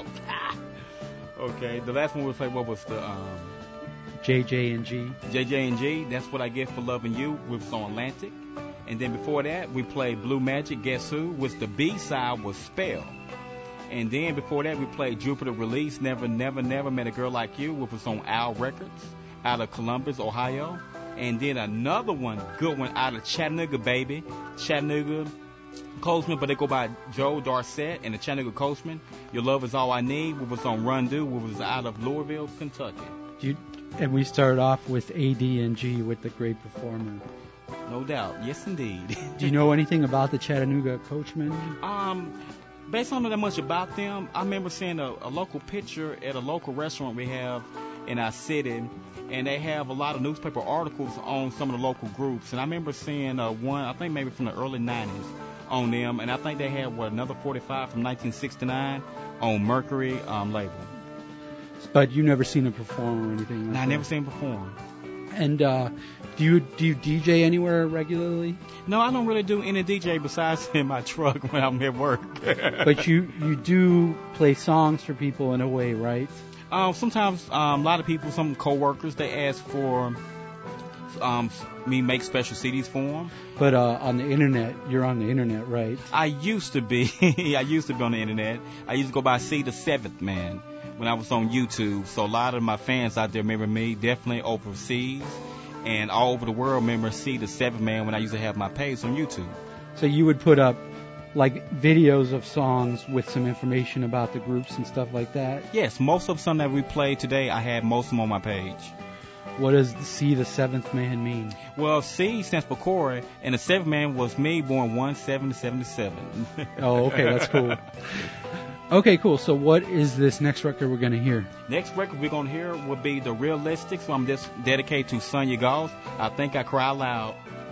Okay, the last one we played, what was the JJ&G. JJ&G, That's What I Get for Loving You, which was on Atlantic. And then before that, we played Blue Magic, Guess Who, which the B-side was Spell. And then before that, we played Jupiter Release, Never, Never, Never Met a Girl Like You, which was on Owl Records, out of Columbus, Ohio. And then another one, good one, out of Chattanooga, baby. Chattanooga Coachman, but they go by Joe Darcet and the Chattanooga Coachman. Your Love Is All I Need, which was on Run Do, which was out of Louisville, Kentucky. And we started off with AD&G with The Great Performer. No doubt. Yes, indeed. Do you know anything about the Chattanooga Coachmen? Based on that much about them, I remember seeing a local picture at a local restaurant we have in our city, and they have a lot of newspaper articles on some of the local groups. And I remember seeing one, I think maybe from the early 90s, on them, and I think they had, another 45 from 1969 on Mercury label. But you never seen them perform or anything like And that? I never seen them perform. And do you DJ anywhere regularly? No, I don't really do any DJ besides in my truck when I'm at work. But you do play songs for people in a way, right? Sometimes a lot of people, some coworkers, they ask for me make special CDs for them. But on the internet, you're on the internet, right? I used to be. I used to be on the internet. I used to go by C the Seventh Man when I was on YouTube. So a lot of my fans out there remember me, definitely overseas and all over the world remember C the Seventh Man when I used to have my page on YouTube. So you would put up like videos of songs with some information about the groups and stuff like that? Yes, most of some that we played today, I had most of them on my page. What does the C the Seventh Man mean? Well, C stands for Corey, and the seventh man was me, born 1/7/77. Oh, okay, that's cool. Okay, cool. So what is this next record we're going to hear? Next record we're going to hear will be The Realistic, so I'm just dedicated to Sonya Goss. I Think I Cry Loud.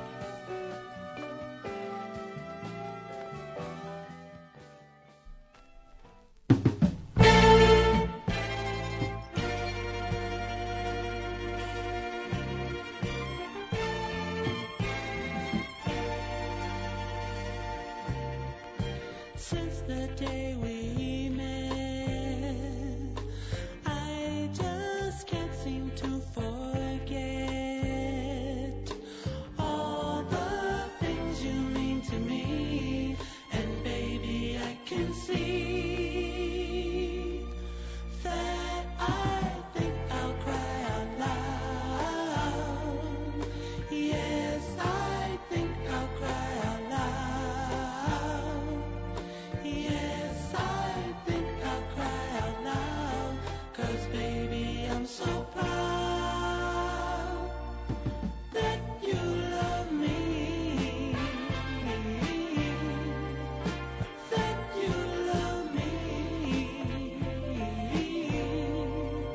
Since the day we met, I just can't seem to forget all the things you mean to me. And baby, I can see that I think I'll cry out loud. Yes, I think I'll cry out loud. Yes, I think I'll cry out loud, 'cause baby, I'm so proud that you love me, that you love me.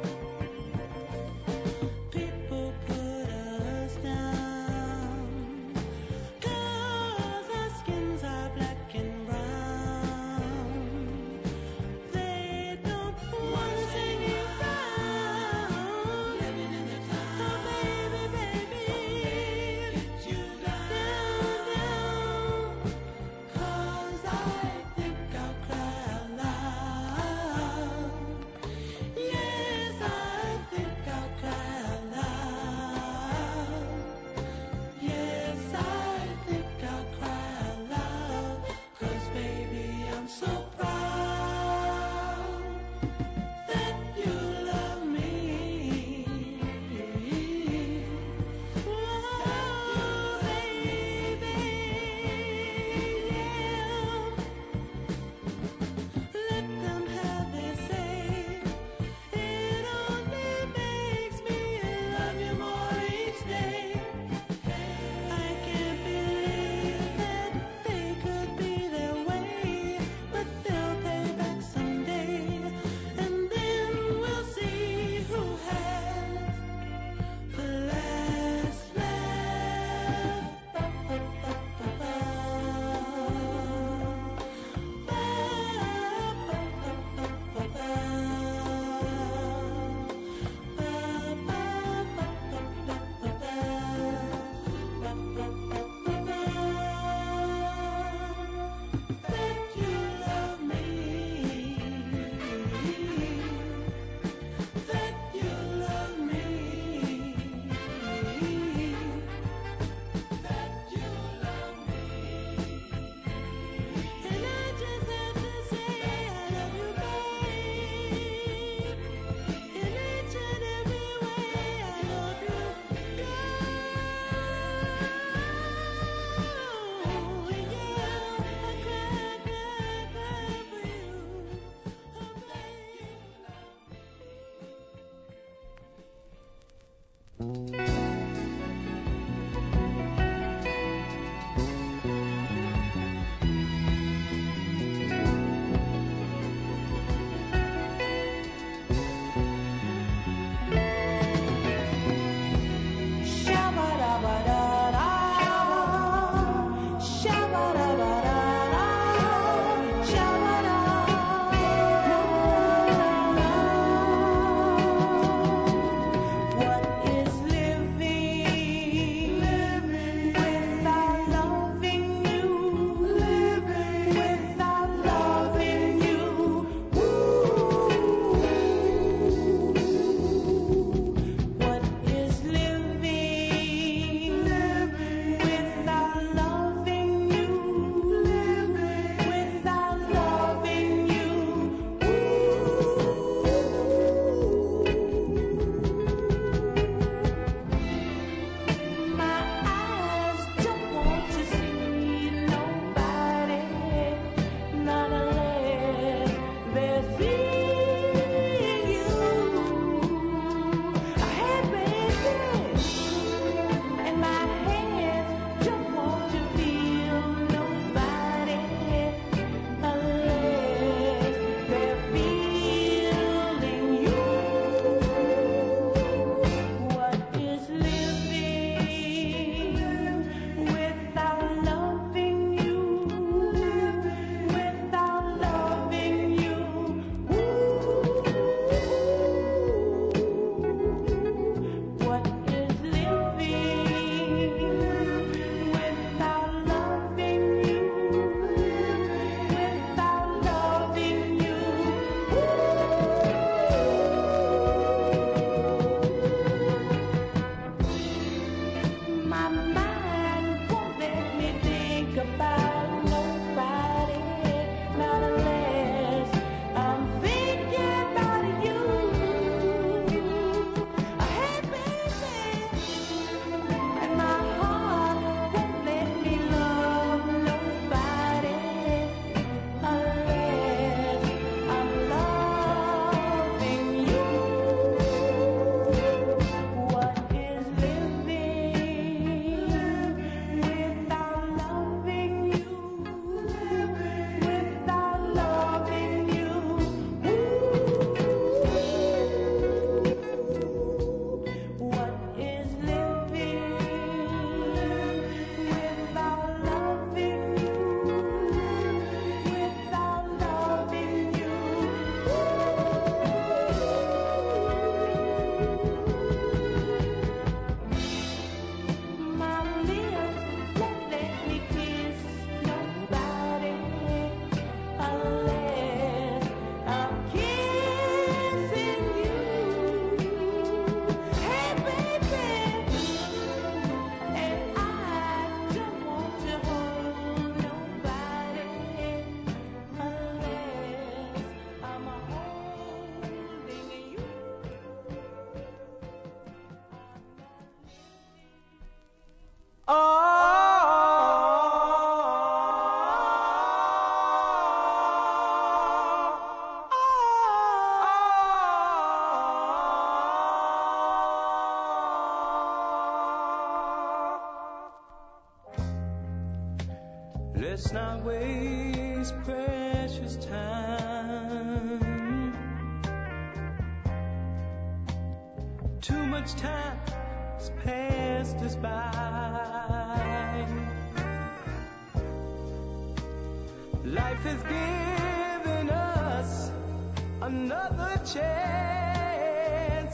Let's not waste precious time. Too much time has passed us by. Life has given us another chance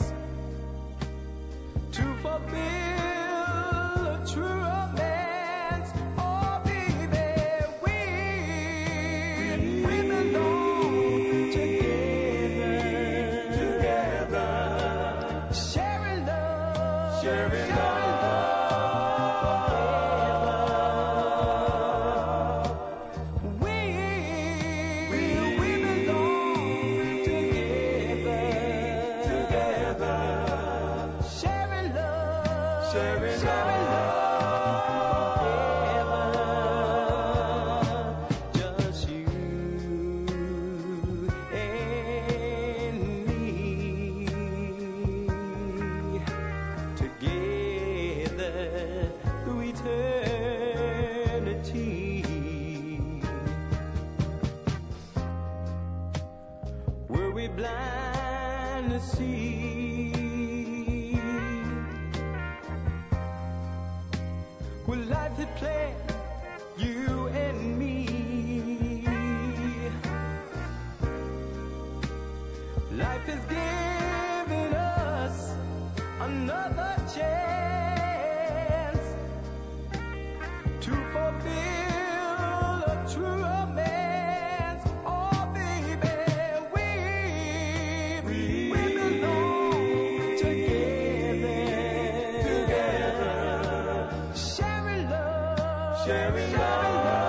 to fulfill a true romance. Oh, baby, we belong together, sharing love, sharing love. Tennessee. Well, life had planned you and me. Life has given us another chance to fulfill a true romance. Oh, baby, we belong together. Sharing love, sharing love.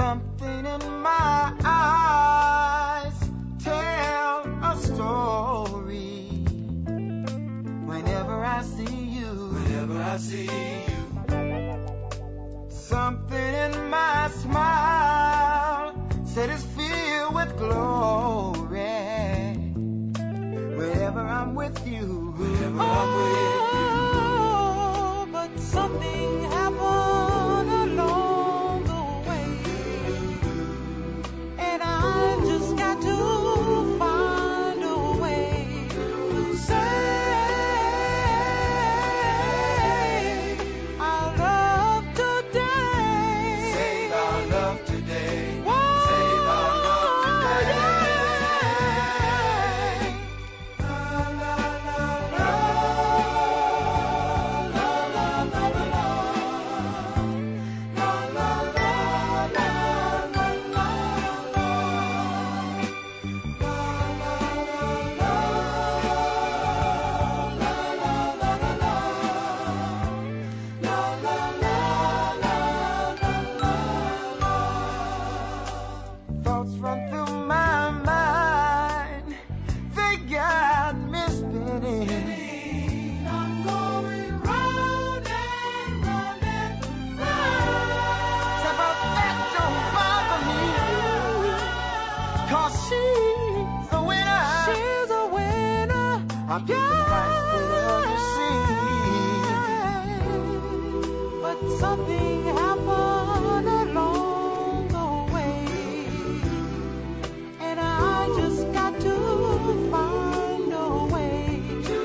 Something in my eyes tell a story. Whenever I see you, something in my smile said it's filled with glory. Whenever I'm with you, Oh, but something happened along the way, and I just got to find a way to say our love today. save our love today. Whoa, Save our love today. Thoughts run through my mind, they got me spinning. I'm going round and round and round. About that don't bother me, 'cause she's a winner. she's a winner. I paid the price for love, you see. But something happened along the way, and I just got to find a way to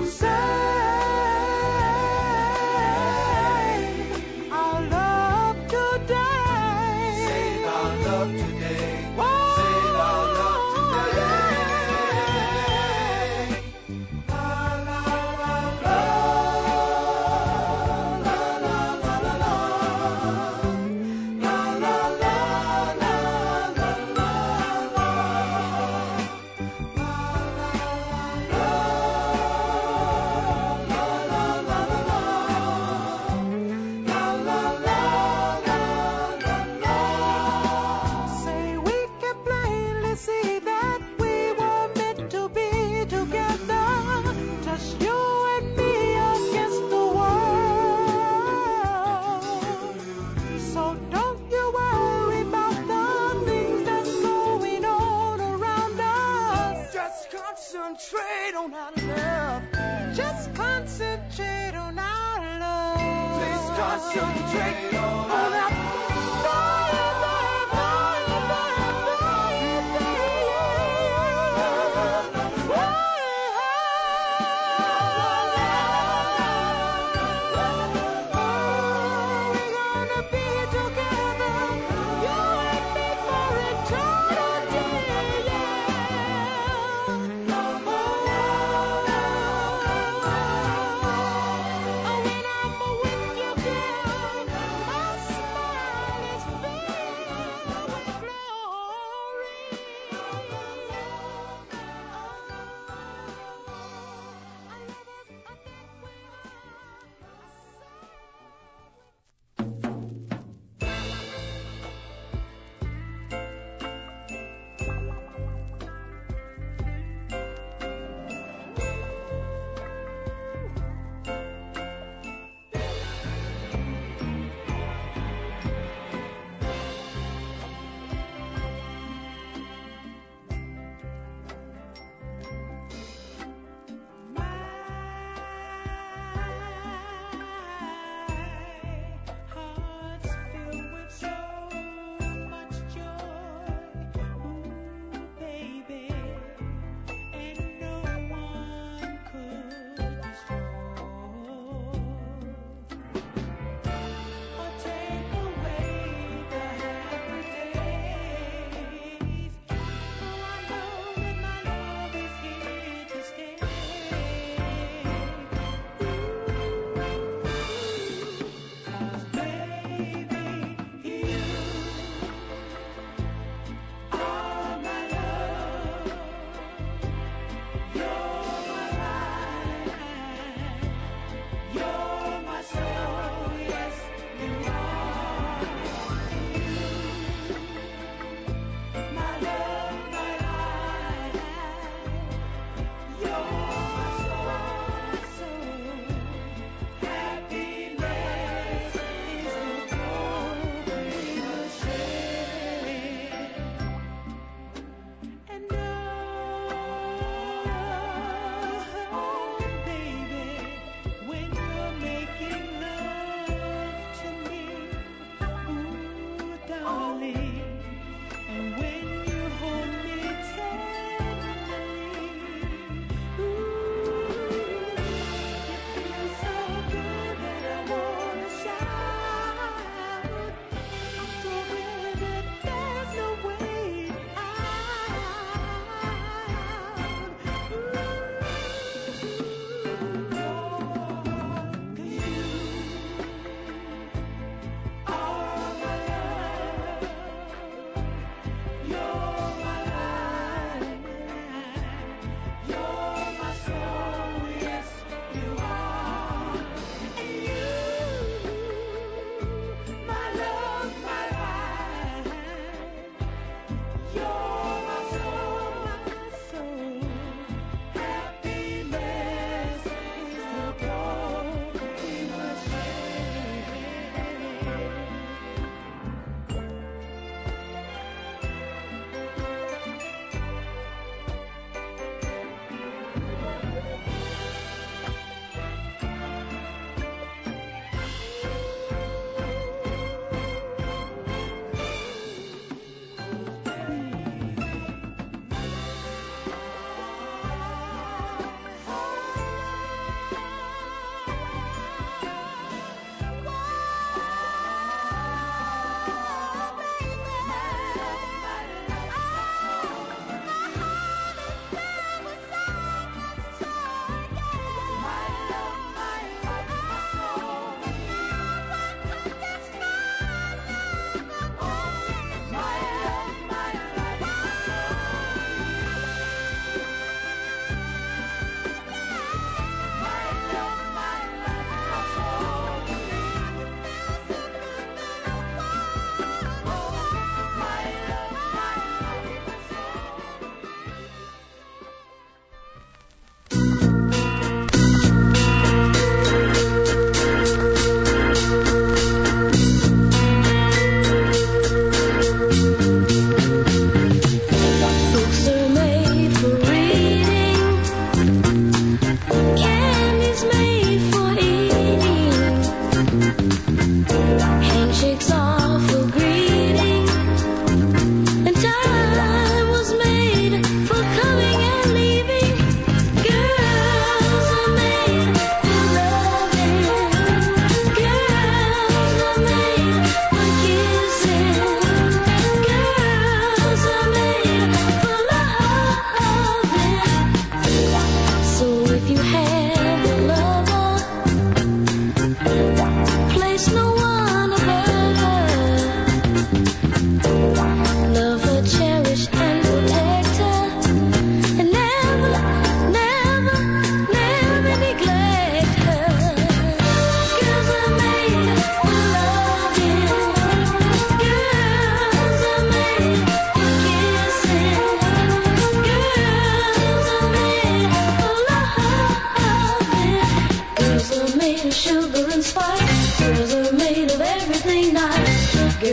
say our love today. Save our love today. Whoa, Save our love today. say we can plainly see that we were meant to be together, just you and me against the world. So don't you worry about the things that's going on around us. Just concentrate on our love. Just concentrate on our love. Please concentrate on our our love. We're gonna be together, you and me for eternity, When I'm with you, girl, my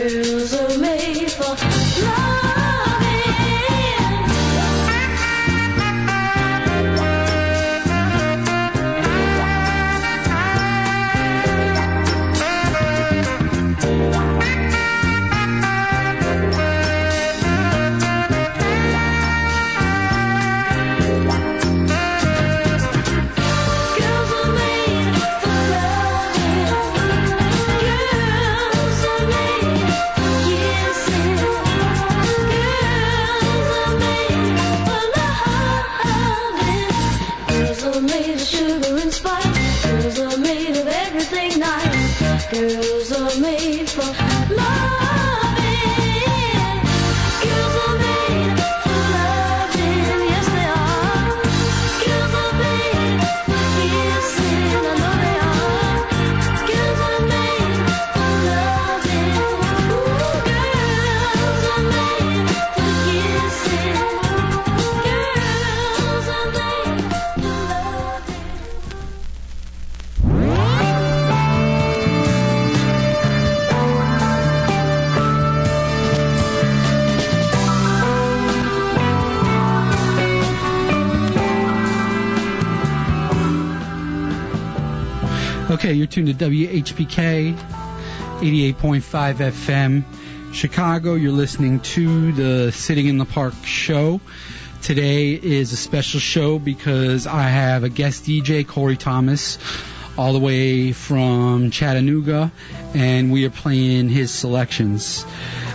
Girls are made for loving. Girls are made for loving. Girls are made for loving. Yes, they are. Girls are made for kissing. I know they are. Girls are made for loving. Ooh, girls are made for kissing. Girls are made for loving. Okay, you're tuned to WHPK 88.5 FM Chicago. You're listening to the Sitting in the Park show. Today is a special show because I have a guest DJ, Corey Thomas, all the way from Chattanooga, and we are playing his selections.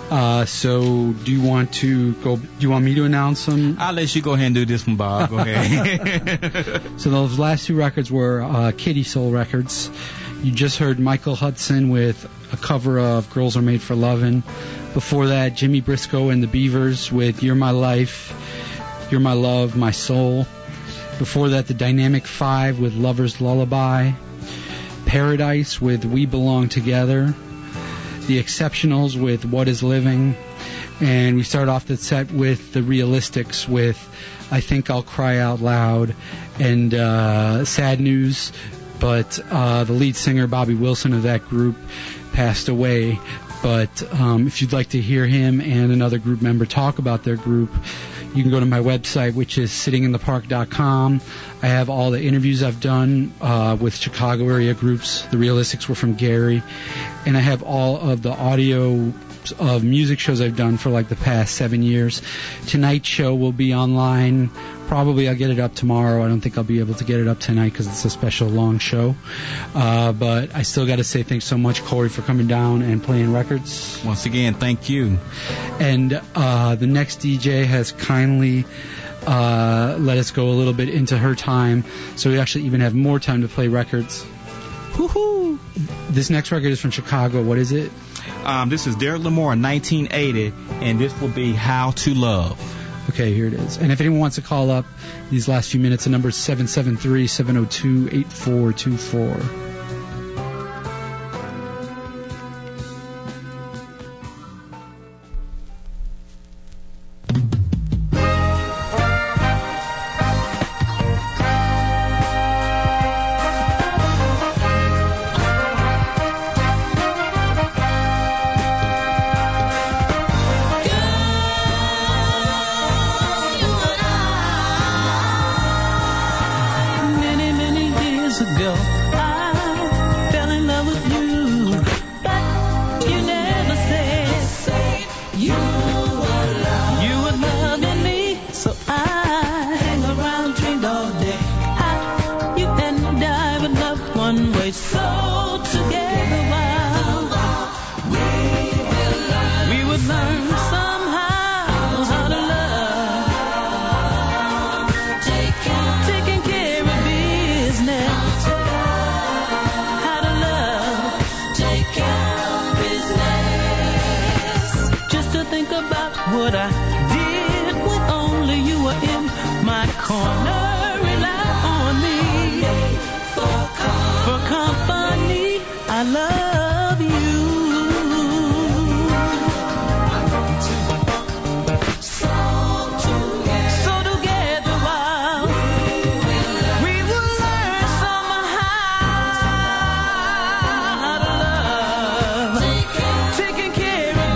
So do you want me to announce them? I'll let you go ahead and do this one, Bob. Go ahead. So those last two records were Kitty Soul records. You just heard Michael Hudson with a cover of Girls Are Made for Lovin'. Before that, Jimmy Briscoe and the Beavers with You're My Life, You're My Love, My Soul. Before that, the Dynamic Five with Lover's Lullaby. Paradise with We Belong Together. The Exceptionals with What Is Living. And we start off the set with the Realistics with I Think I'll Cry Out Loud. And sad news, but the lead singer, Bobby Wilson, of that group passed away. But if you'd like to hear him and another group member talk about their group, you can go to my website, which is sittinginthepark.com. I have all the interviews I've done with Chicago area groups. The Realistics were from Gary. And I have all of the audio of music shows I've done for like the past 7 years. Tonight's show will be online. Probably I'll get it up tomorrow. I don't think I'll be able to get it up tonight because it's a special long show. But I still got to say thanks so much, Corey, for coming down and playing records. Once again, thank you. And the next DJ has kindly let us go a little bit into her time, so we actually even have more time to play records. Woohoo! This next record is from Chicago. What is it? This is Derek Lamore, 1980, and this will be How to Love. Okay, here it is. And if anyone wants to call up these last few minutes, the number is 773-702-8424. Taking care of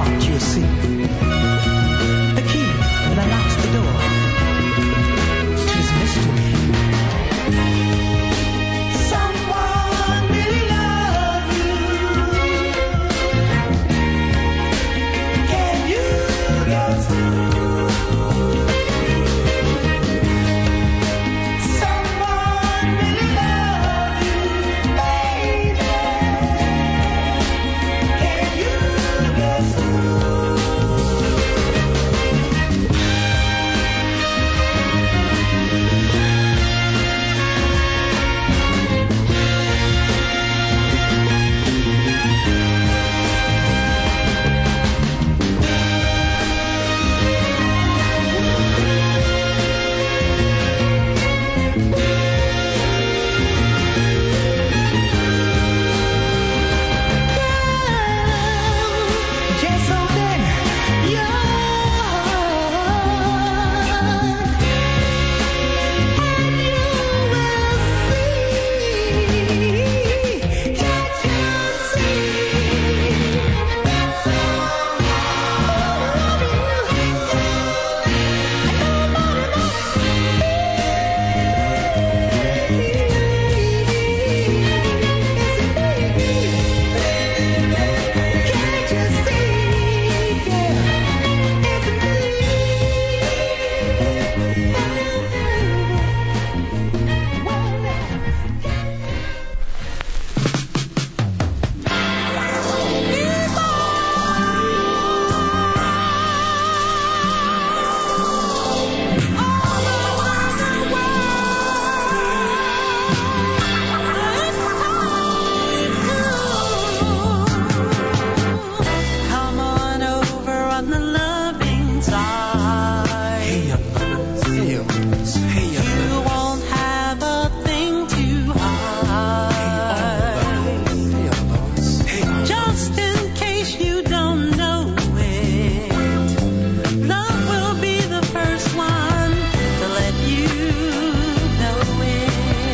heart, you see. The key that unlocks the door is mystery. Someone really loves you. Can you guess who? Someone really loves you, baby. Can you guess who? Just open your heart and you will see. Can't you see that Come on over on the loving side. Hey, young lovers. Hey, young lovers. Hey, young lovers. You won't have a thing to hide. Hey, young lovers. Hey, just in case you don't know it, love will be the first one to let you know it.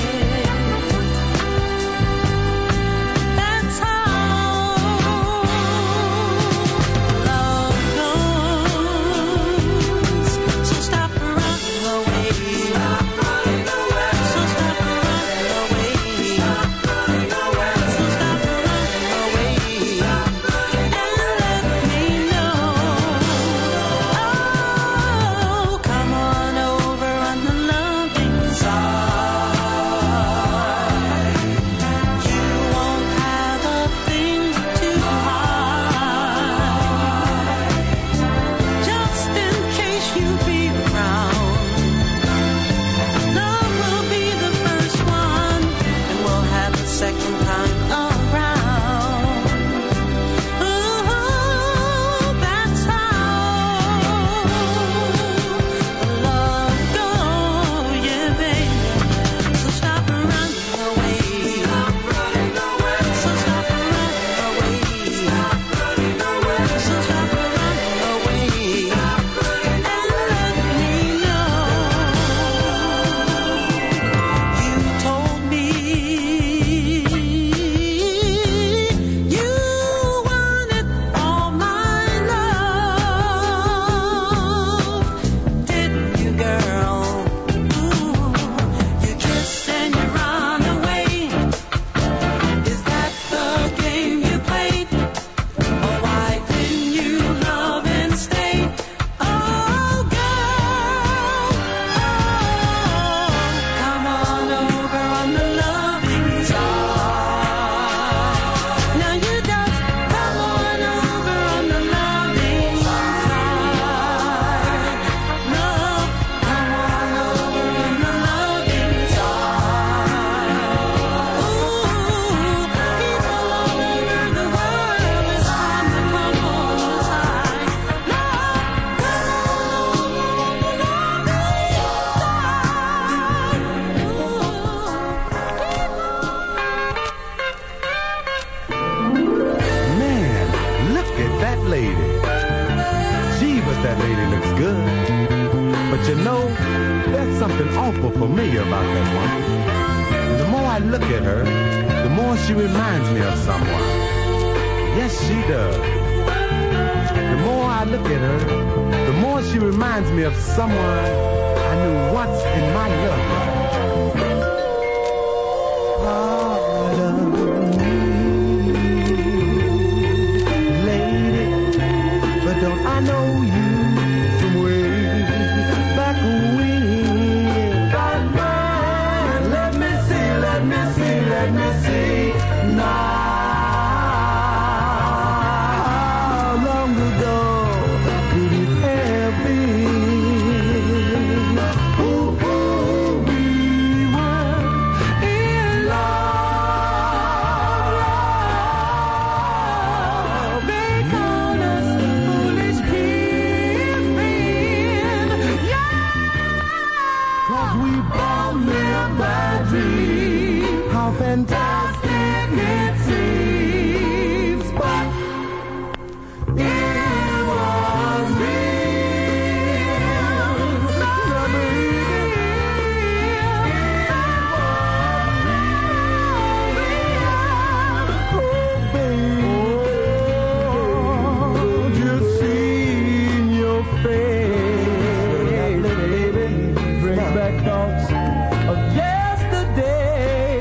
That's how love goes. So stop running away. So stop running away. So stop running away. And let me know. Oh, come on over on the loving side. You won't have a thing to hide. Just in case you be around, love will be the first one, and we'll have the second time around. Ooh, that's how love goes, yeah, baby. So stop running away. So stop running away. So stop running away. And let me know. You told me you wanted all my love, didn't you, girl? Ooh, you kissed and you ran away. Is that the game you played? Or why didn't you love and stay? Oh, girl, come on over on the loving side. Now you just come on over on the loving side. Love, come on over on the loving side. Ooh, people all over the world, it's time to come on side. Love, come on over on the loving Man, look at that lady. Gee, but that lady looks good. But you know, there's something awful familiar about that woman. The more I look at her, the more she reminds me of someone. Yes, she does. I look at her, the more she reminds me of someone I knew once in my love life. Pardon me, lady, but don't I know you from way back when? Got mine, let me see, let me see, let me see now. How long ago could it have been? Ooh, we were in love. They call us foolish people, yeah. 'Cause we both live by dream. How fantastic it seems, but it was real. Oh, baby, just seeing your face, brings back thoughts of yesterday.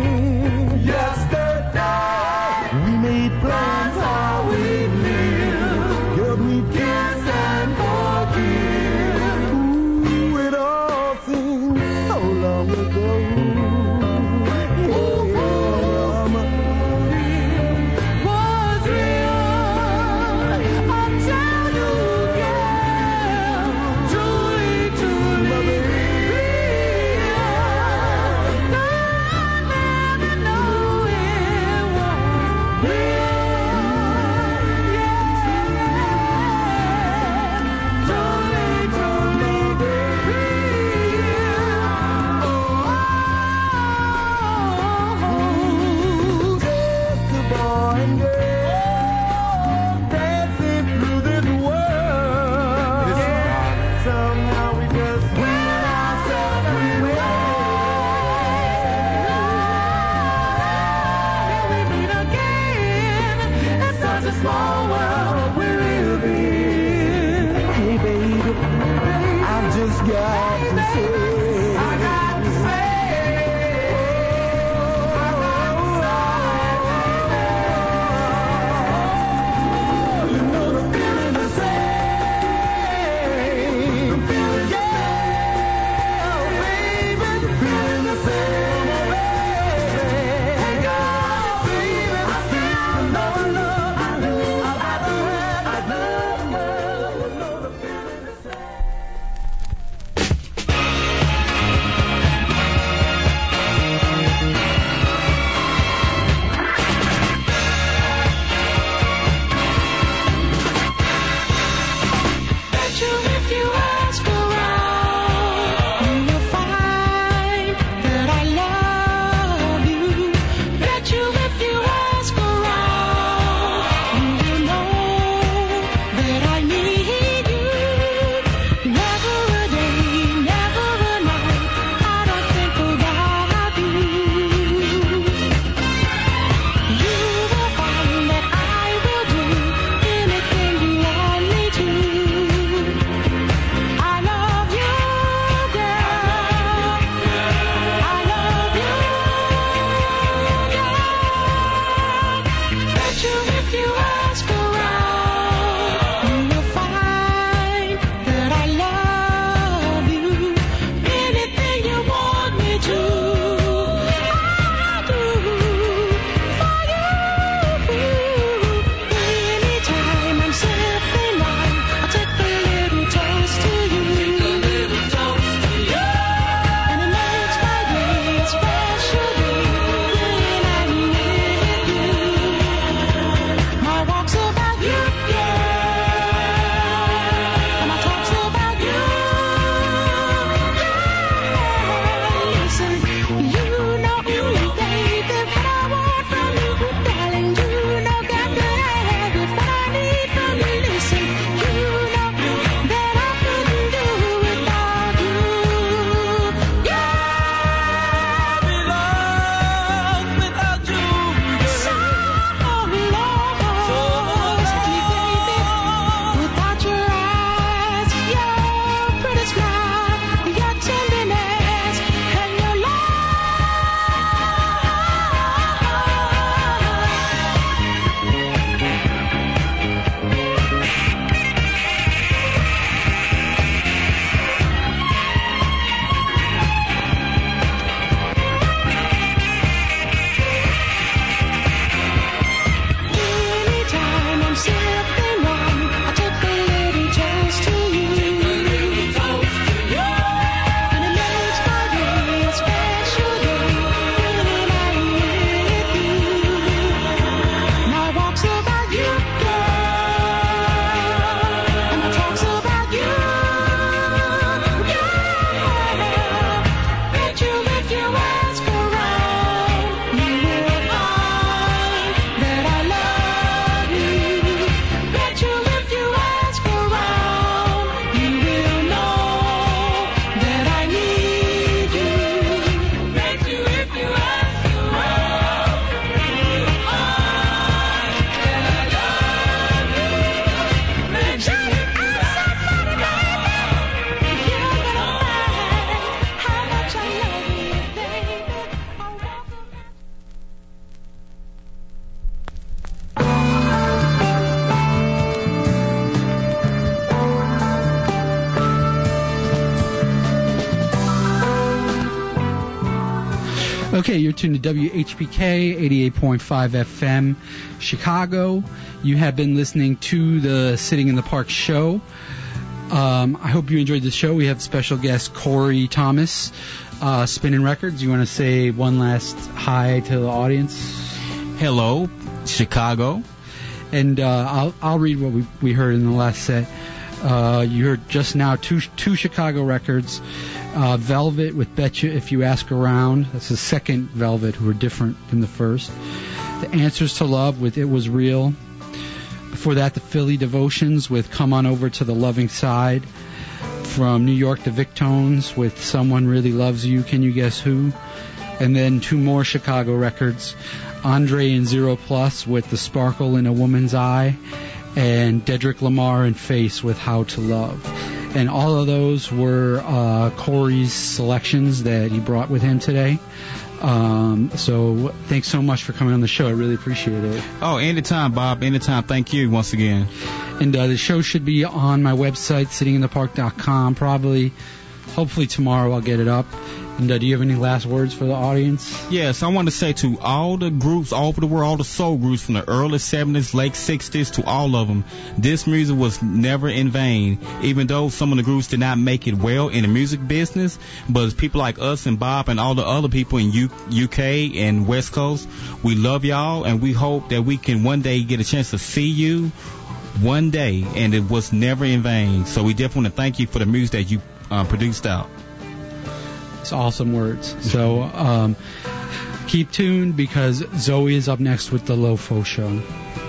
We made plans how we'd live. Help me kiss and forgive. Ooh, it all seems so long ago. Was real. I'll tell you, girl, truly, truly real. I never know it was small world we live in. Hey, baby, I've just got to say. I got to say. You know the feeling the same. The feeling, yeah, baby, the feeling the same. Hey, God, baby, I feel no love. My Okay, you're tuned to WHPK 88.5 FM, Chicago. You have been listening to the Sitting in the Park show. I hope you enjoyed the show. We have special guest Corey Thomas, Spinning Records. You want to say one last hi to the audience? Hello, Chicago. And I'll read what we heard in the last set. You heard just now two Chicago records. Velvet with Betcha If You Ask Around. That's the second Velvet, who were different than the first. The Answers to Love with It Was Real. Before that, the Philly Devotions with Come On Over to the Loving Side. From New York, the Victones with Someone Really Loves You, Can You Guess Who? And then two more Chicago records. Andre and Zero Plus with The Sparkle in a Woman's Eye. And Dedrick Lamar and Face with How to Love. And all of those were Corey's selections that he brought with him today. So thanks so much for coming on the show. I really appreciate it. Oh, anytime, Bob. Anytime. Thank you once again. And the show should be on my website, sittinginthepark.com. Hopefully tomorrow I'll get it up. And do you have any last words for the audience? Yes, I want to say to all the groups all over the world, all the soul groups from the early 70s, late 60s, to all of them, this music was never in vain. Even though some of the groups did not make it well in the music business, but people like us and Bob and all the other people in UK and West Coast, we love y'all, and we hope that we can one day get a chance to see you one day, and it was never in vain. So we definitely want to thank you for the music that you produced out. It's awesome words. So keep tuned, because Zoe is up next with the Lofo Show.